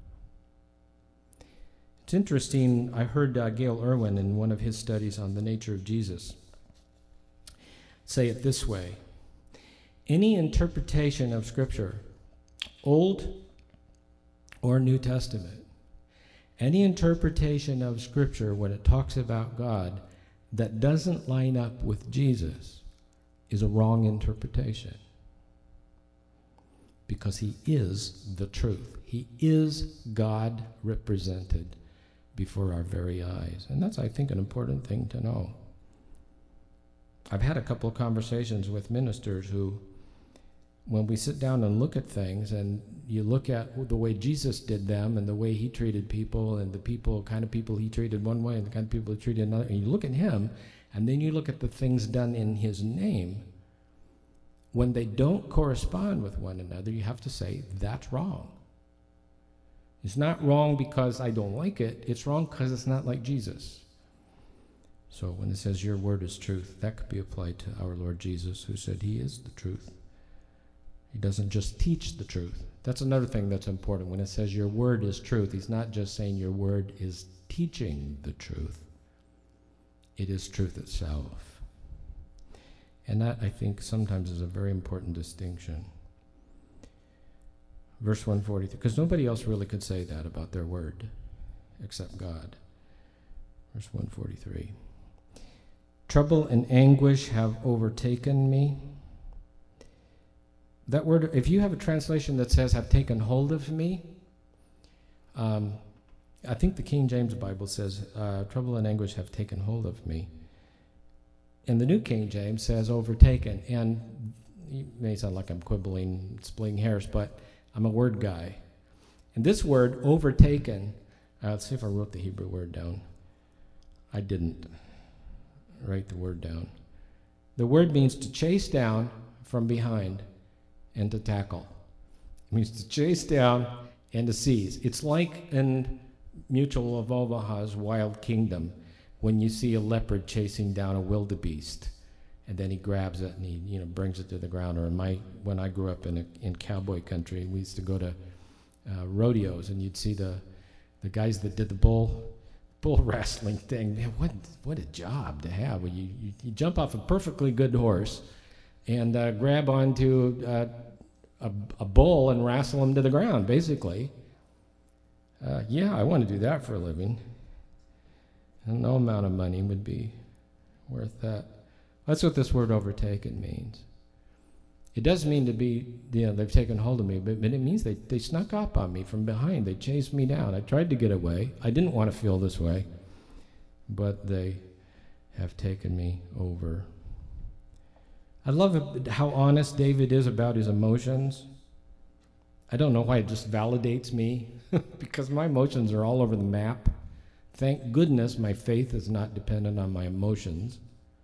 It's interesting, I heard uh, Gail Irwin in one of his studies on the nature of Jesus say it this way: any interpretation of Scripture, Old or New Testament, any interpretation of Scripture when it talks about God that doesn't line up with Jesus is a wrong interpretation. because he is the truth. He is God represented before our very eyes. And that's, I think, an important thing to know. I've had a couple of conversations with ministers who, when we sit down and look at things, and you look at the way Jesus did them and the way he treated people and the people, kind of people he treated one way and the kind of people he treated another, and you look at him, and then you look at the things done in his name, when they don't correspond with one another, you have to say, that's wrong. It's not wrong because I don't like it. It's wrong because it's not like Jesus. So when it says your word is truth, that could be applied to our Lord Jesus, who said he is the truth. He doesn't just teach the truth. That's another thing that's important. When it says your word is truth, he's not just saying your word is teaching the truth. It is truth itself. And that, I think, sometimes is a very important distinction. Verse one forty-three, because nobody else really could say that about their word except God. Verse one forty-three. Trouble and anguish have overtaken me. That word, if you have a translation that says have taken hold of me, um, I think the King James Bible says uh, trouble and anguish have taken hold of me. And the New King James says overtaken. And it may sound like I'm quibbling, splitting hairs, but I'm a word guy. And this word, overtaken, uh, let's see if I wrote the Hebrew word down. I didn't write the word down. The word means to chase down from behind and to tackle. It means to chase down and to seize. It's like in Mutual of Omaha's Wild Kingdom when you see a leopard chasing down a wildebeest, and then he grabs it and he, you know, brings it to the ground. Or in my, when I grew up in a, in cowboy country, we used to go to uh, rodeos, and you'd see the the guys that did the bull bull wrestling thing. Man, what what a job to have! When you, you you jump off a perfectly good horse and uh, grab onto uh, a, a bull and wrestle him to the ground, basically. Uh, yeah, I want to do that for a living. And no amount of money would be worth that. That's what this word overtaken means. It does mean to be, you know, they've taken hold of me, but, but it means they, they snuck up on me from behind. They chased me down. I tried to get away. I didn't want to feel this way, but they have taken me over. I love how honest David is about his emotions. I don't know why it just validates me, because my emotions are all over the map. Thank goodness my faith is not dependent on my emotions.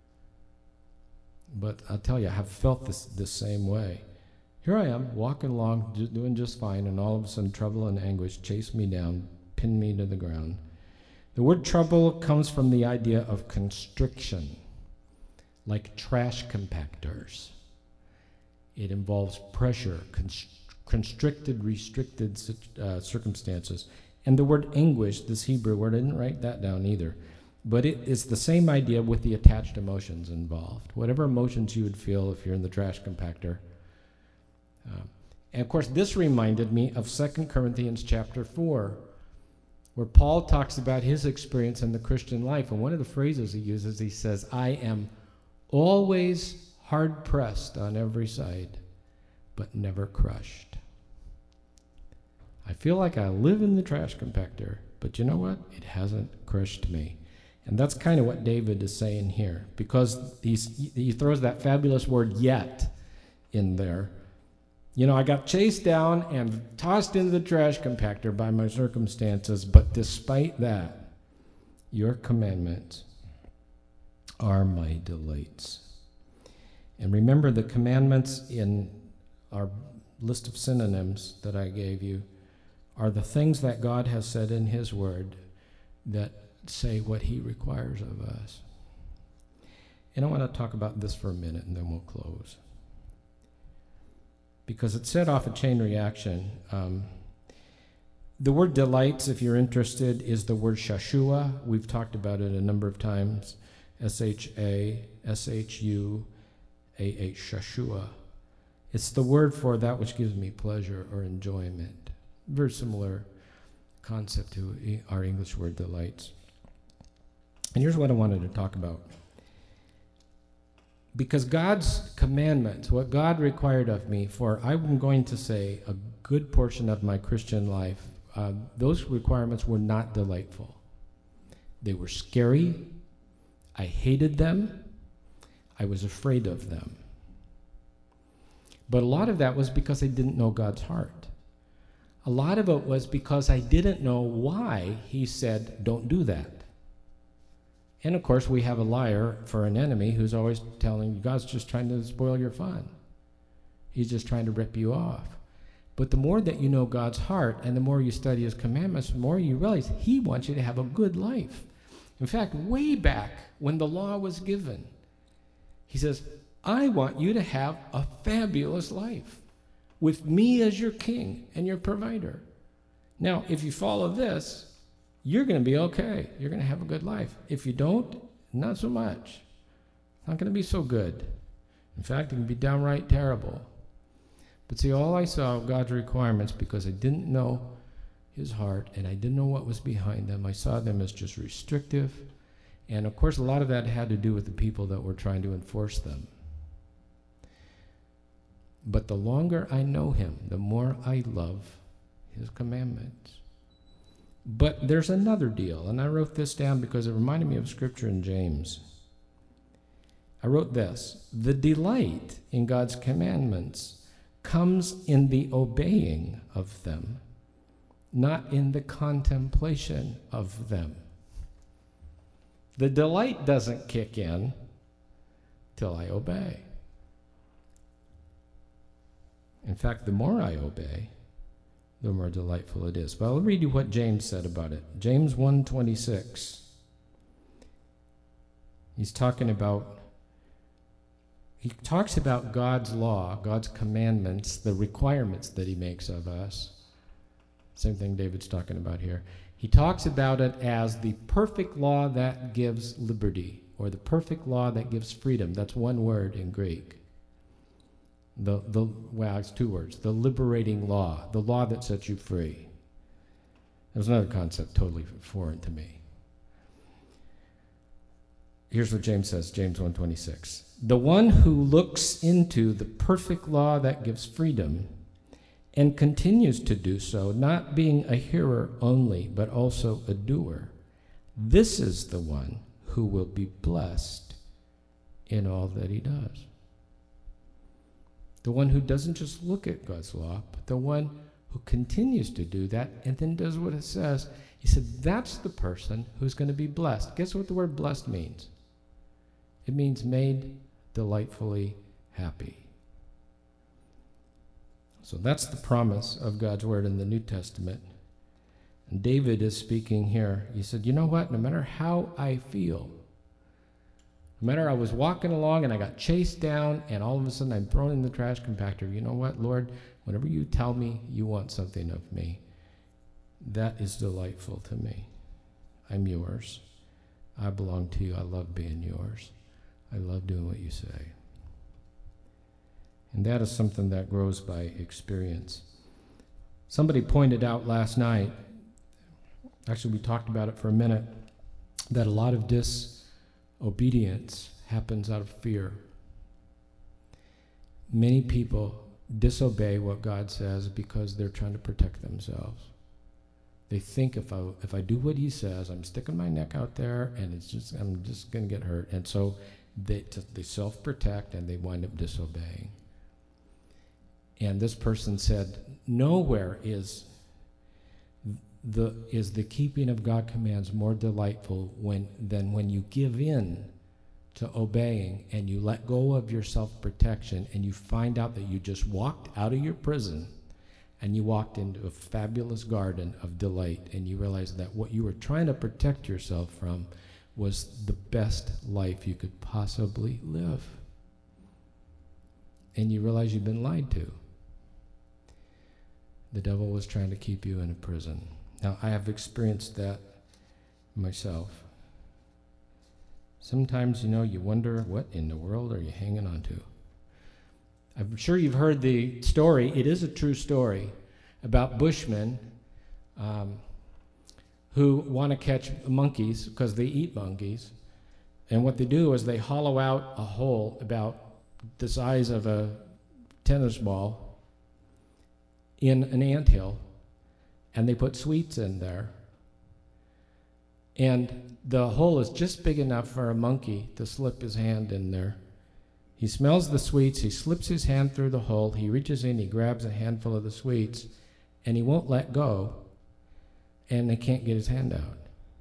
But I'll tell you, I have felt this the same way. Here I am, walking along, just doing just fine, and all of a sudden trouble and anguish chase me down, pin me to the ground. The word trouble comes from the idea of constriction, like trash compactors. It involves pressure, const- constricted, restricted uh, circumstances. And the word anguish, this Hebrew word, I didn't write that down either. But it is the same idea with the attached emotions involved. Whatever emotions you would feel if you're in the trash compactor. Um, and of course, this reminded me of Second Corinthians chapter four, where Paul talks about his experience in the Christian life. And one of the phrases he uses, he says, I am always hard-pressed on every side, but never crushed. I feel like I live in the trash compactor, but you know what? It hasn't crushed me. And that's kind of what David is saying here, because he's, he throws that fabulous word yet in there. You know, I got chased down and tossed into the trash compactor by my circumstances, but despite that, your commandments are my delights. And remember, the commandments in our list of synonyms that I gave you are the things that God has said in his word that say what he requires of us. And I want to talk about this for a minute, and then we'll close. Because it set off a chain reaction. Um, the word delights, if you're interested, is the word shashua. We've talked about it a number of times. S H A S H U A H, shashua. It's the word for that which gives me pleasure or enjoyment. Very similar concept to our English word delights. And here's what I wanted to talk about. because God's commandments, what God required of me for, I'm going to say, a good portion of my Christian life, uh, those requirements were not delightful. They were scary. I hated them. I was afraid of them. But a lot of that was because I didn't know God's heart. A lot of it was because I didn't know why he said, don't do that. And of course, we have a liar for an enemy who's always telling you, God's just trying to spoil your fun. He's just trying to rip you off. But the more that you know God's heart and the more you study his commandments, the more you realize he wants you to have a good life. In fact, way back when the law was given, he says, I want you to have a fabulous life with me as your king and your provider. Now, if you follow this, you're going to be okay. You're going to have a good life. If you don't, not so much. It's not going to be so good. In fact, it can be downright terrible. But see, all I saw of God's requirements, because I didn't know his heart and I didn't know what was behind them, I saw them as just restrictive. And of course, a lot of that had to do with the people that were trying to enforce them. But the longer I know him, the more I love his commandments. But there's another deal, and I wrote this down because it reminded me of scripture in James. I wrote this: the delight in God's commandments comes in the obeying of them, not in the contemplation of them. The delight doesn't kick in till I obey. In fact, the more I obey, the more delightful it is. But I'll read you what James said about it. James one twenty-six. He's talking about, he talks about God's law, God's commandments, the requirements that he makes of us. Same thing David's talking about here. He talks about it as the perfect law that gives liberty, or the perfect law that gives freedom. That's one word in Greek. The, the, well, it's two words. The liberating law, the law that sets you free. There's another concept totally foreign to me. Here's what James says, James one twenty-six. The one who looks into the perfect law that gives freedom and continues to do so, not being a hearer only, but also a doer, this is the one who will be blessed in all that he does. The one who doesn't just look at God's law, but the one who continues to do that and then does what it says. He said, that's the person who's going to be blessed. Guess what the word blessed means? It means made delightfully happy. So that's the promise of God's word in the New Testament. And David is speaking here. He said, you know what? No matter how I feel, no matter I was walking along and I got chased down and all of a sudden I'm thrown in the trash compactor, you know what, Lord? Whenever you tell me you want something of me, that is delightful to me. I'm yours. I belong to you. I love being yours. I love doing what you say. And that is something that grows by experience. Somebody pointed out last night, actually we talked about it for a minute, that a lot of disobedience happens out of fear. Many people disobey what God says because they're trying to protect themselves. They think if I if I do what he says, I'm sticking my neck out there and it's just I'm just going to get hurt. And so they they self-protect and they wind up disobeying. And this person said, nowhere is the is the keeping of God's commands more delightful when than when you give in to obeying and you let go of your self-protection and you find out that you just walked out of your prison and you walked into a fabulous garden of delight and you realize that what you were trying to protect yourself from was the best life you could possibly live. And you realize you've been lied to. The devil was trying to keep you in a prison. Now, I have experienced that myself. Sometimes, you know, you wonder, what in the world are you hanging on to? I'm sure you've heard the story. It is a true story about bushmen um, who want to catch monkeys because they eat monkeys. And what they do is they hollow out a hole about the size of a tennis ball in an anthill, and they put sweets in there. And the hole is just big enough for a monkey to slip his hand in there. He smells the sweets, he slips his hand through the hole, he reaches in, he grabs a handful of the sweets, and he won't let go, and they can't get his hand out.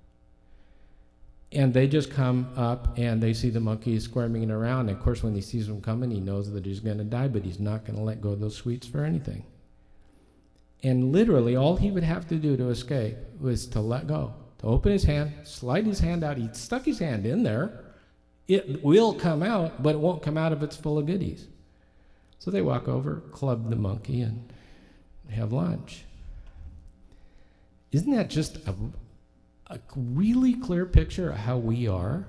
And they just come up, and they see the monkey squirming around, and of course when he sees them coming, he knows that he's going to die, but he's not going to let go of those sweets for anything. And literally, all he would have to do to escape was to let go, to open his hand, slide his hand out. He stuck his hand in there. It will come out, but it won't come out if it's full of goodies. So they walk over, club the monkey, and have lunch. Isn't that just a, a really clear picture of how we are?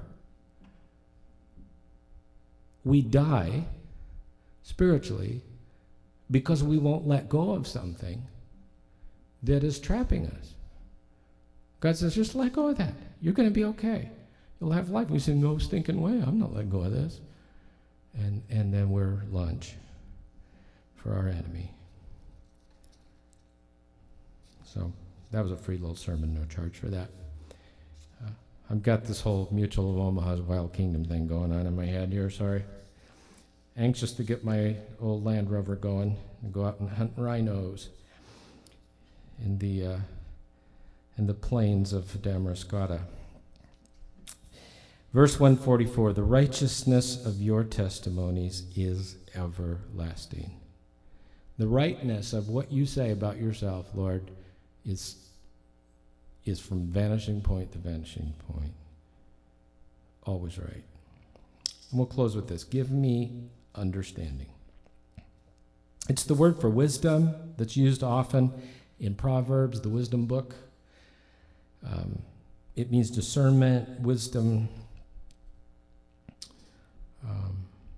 We die spiritually because we won't let go of something that is trapping us. God says, just let go of that. You're going to be okay. You'll have life. We say, no stinking way. I'm not letting go of this. And, and then we're lunch for our enemy. So that was a free little sermon, no charge for that. Uh, I've got this whole Mutual of Omaha's Wild Kingdom thing going on in my head here, sorry. Anxious to get my old Land Rover going and go out and hunt rhinos in the uh, in the plains of Damariscotta. Verse one forty-four, the righteousness of your testimonies is everlasting. The rightness of what you say about yourself, Lord, is, is from vanishing point to vanishing point. Always right. And we'll close with this. Give me understanding. It's the word for wisdom that's used often in Proverbs, the wisdom book. Um, it means discernment, wisdom, um,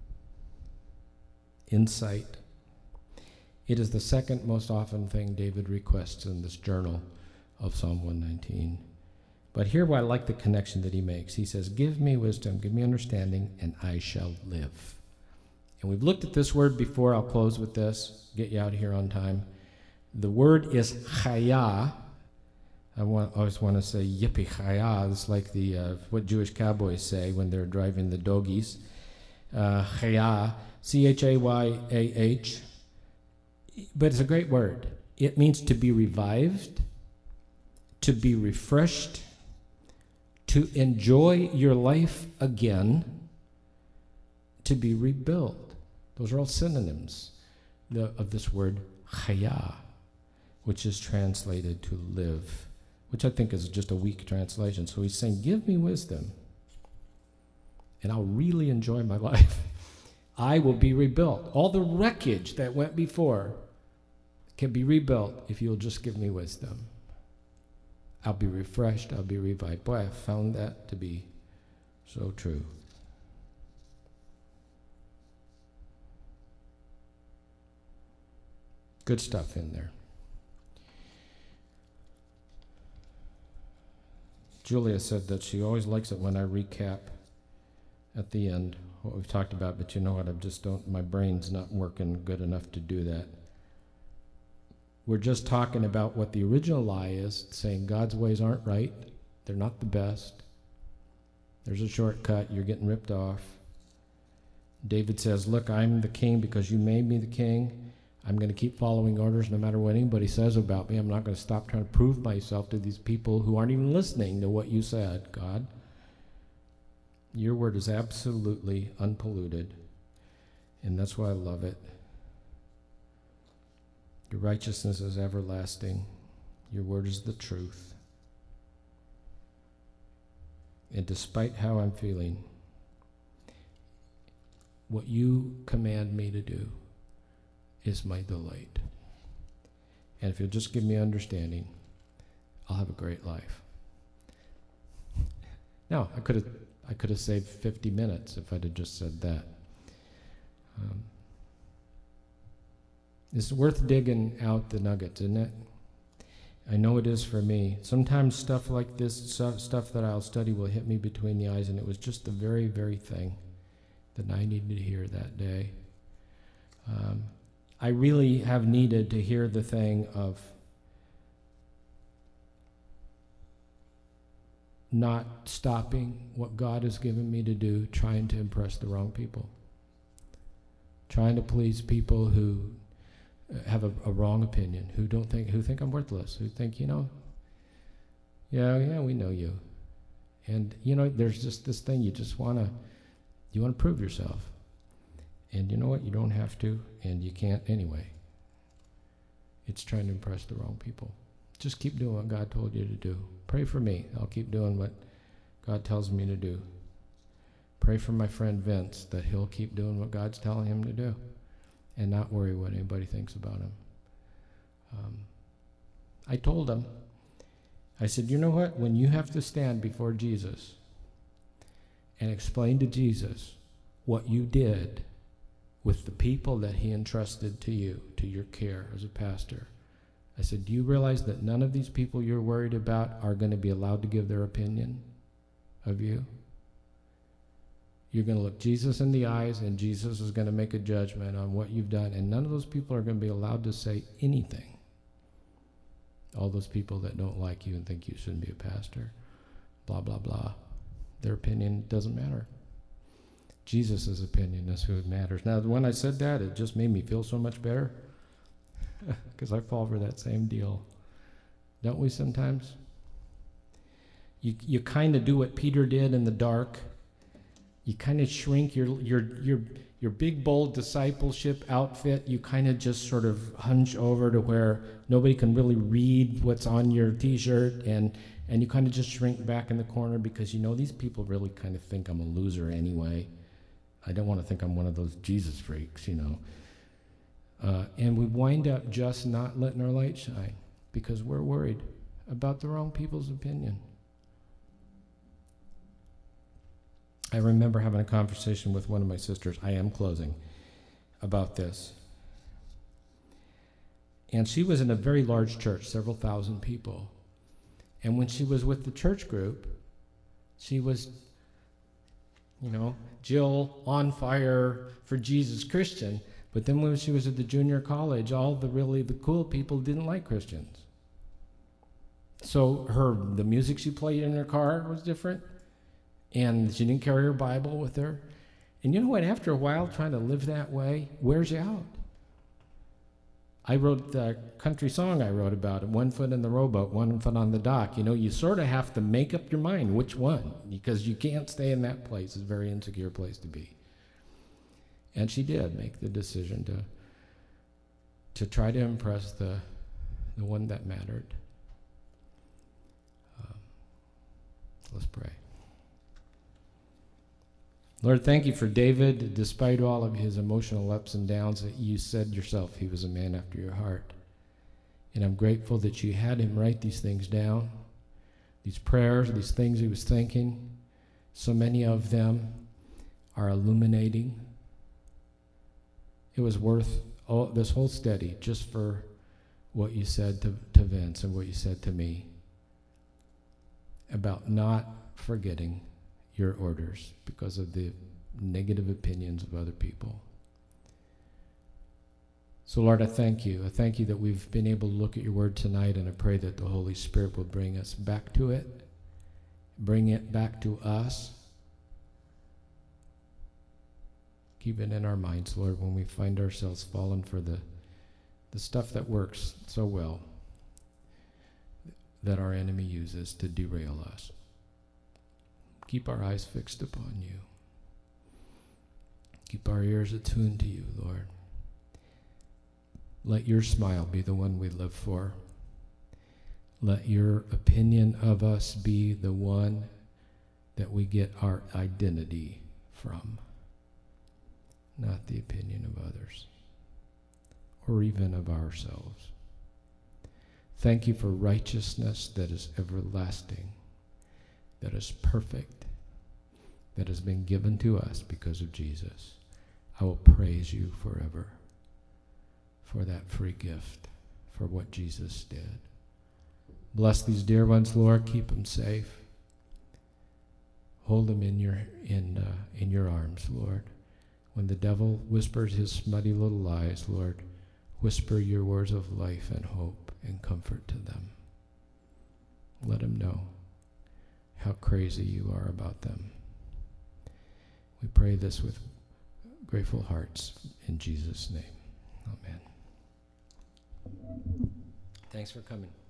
insight. It is the second most often thing David requests in this journal of Psalm one nineteen. But here I like the connection that he makes. He says, give me wisdom, give me understanding, and I shall live. And we've looked at this word before. I'll close with this, get you out of here on time. The word is chaya. I want, always want to say yippee chaya. It's like the uh, what Jewish cowboys say when they're driving the doggies. Uh, chaya, C H A Y A H. But it's a great word. It means to be revived, to be refreshed, to enjoy your life again, to be rebuilt. Those are all synonyms the, of this word chaya, which is translated to live, which I think is just a weak translation. So he's saying, give me wisdom, and I'll really enjoy my life. I will be rebuilt. All the wreckage that went before can be rebuilt if you'll just give me wisdom. I'll be refreshed. I'll be revived. Boy, I found that to be so true. Good stuff in there. Julia said that she always likes it when I recap at the end what we've talked about, but you know what, I just don't, my brain's not working good enough to do that. We're just talking about what the original lie is, saying God's ways aren't right, they're not the best, there's a shortcut, you're getting ripped off. David says, look, I'm the king because you made me the king. I'm going to keep following orders no matter what anybody says about me. I'm not going to stop trying to prove myself to these people who aren't even listening to what you said, God. Your word is absolutely unpolluted, and that's why I love it. Your righteousness is everlasting. Your word is the truth. And despite how I'm feeling, what you command me to do is my delight. And if you'll just give me understanding, I'll have a great life. Now, I could have I could have saved fifty minutes if I'd have just said that. Um, it's worth digging out the nuggets, isn't it? I know it is for me. Sometimes stuff like this, stuff that I'll study will hit me between the eyes, and it was just the very, very thing that I needed to hear that day. Um, I really have needed to hear the thing of not stopping what God has given me to do, trying to impress the wrong people, trying to please people who have a, a wrong opinion, who don't think, who think I'm worthless, who think, you know, yeah, yeah, we know you. And, you know, there's just this thing, you just want to, you want to prove yourself. And you know what? You don't have to, and you can't anyway. It's trying to impress the wrong people. Just keep doing what God told you to do. Pray for me. I'll keep doing what God tells me to do. Pray for my friend Vince that he'll keep doing what God's telling him to do and not worry what anybody thinks about him. Um, I told him, I said, you know what? When you have to stand before Jesus and explain to Jesus what you did with the people that he entrusted to you, to your care as a pastor, I said, do you realize that none of these people you're worried about are going to be allowed to give their opinion of you? You're going to look Jesus in the eyes, and Jesus is going to make a judgment on what you've done, and none of those people are going to be allowed to say anything. All those people that don't like you and think you shouldn't be a pastor, blah, blah, blah. Their opinion doesn't matter. Jesus' opinion is who matters. Now, when I said that, it just made me feel so much better, because I fall for that same deal. Don't we sometimes? You you kind of do what Peter did in the dark. You kind of shrink your your your your big bold discipleship outfit. You kind of just sort of hunch over to where nobody can really read what's on your T-shirt, and and you kind of just shrink back in the corner because you know these people really kind of think I'm a loser anyway. I don't want to think I'm one of those Jesus freaks, you know. Uh, and we wind up just not letting our light shine because we're worried about the wrong people's opinion. I remember having a conversation with one of my sisters, I am closing, about this. And she was in a very large church, several thousand people. And when she was with the church group, she was, you know, Jill on fire for Jesus Christian. But then when she was at the junior college, all the really the cool people didn't like Christians. So her the music she played in her car was different. And she didn't carry her Bible with her. And you know what? After a while, trying to live that way wears you out. I wrote the country song I wrote about it, one foot in the rowboat, one foot on the dock. You know, you sort of have to make up your mind which one, because you can't stay in that place. It's a very insecure place to be. And she did make the decision to to try to impress the the one that mattered. Um, let's pray. Lord, thank you for David. Despite all of his emotional ups and downs, that you said yourself he was a man after your heart. And I'm grateful that you had him write these things down, these prayers, these things he was thinking. So many of them are illuminating. It was worth all, this whole study just for what you said to, to Vince and what you said to me about not forgetting your orders because of the negative opinions of other people. So Lord, I thank you. I thank you that we've been able to look at your word tonight, and I pray that the Holy Spirit will bring us back to it, bring it back to us. Keep it in our minds, Lord, when we find ourselves falling for the, the stuff that works so well that our enemy uses to derail us. Keep our eyes fixed upon you. Keep our ears attuned to you, Lord. Let your smile be the one we live for. Let your opinion of us be the one that we get our identity from, not the opinion of others or even of ourselves. Thank you for righteousness that is everlasting, that is perfect, that has been given to us because of Jesus. I will praise you forever for that free gift, for what Jesus did. Bless these dear ones, Lord. Keep them safe. Hold them in your in uh, in your arms, Lord. When the devil whispers his smutty little lies, Lord, whisper your words of life and hope and comfort to them. Let them know how crazy you are about them. We pray this with grateful hearts in Jesus' name. Amen. Thanks for coming.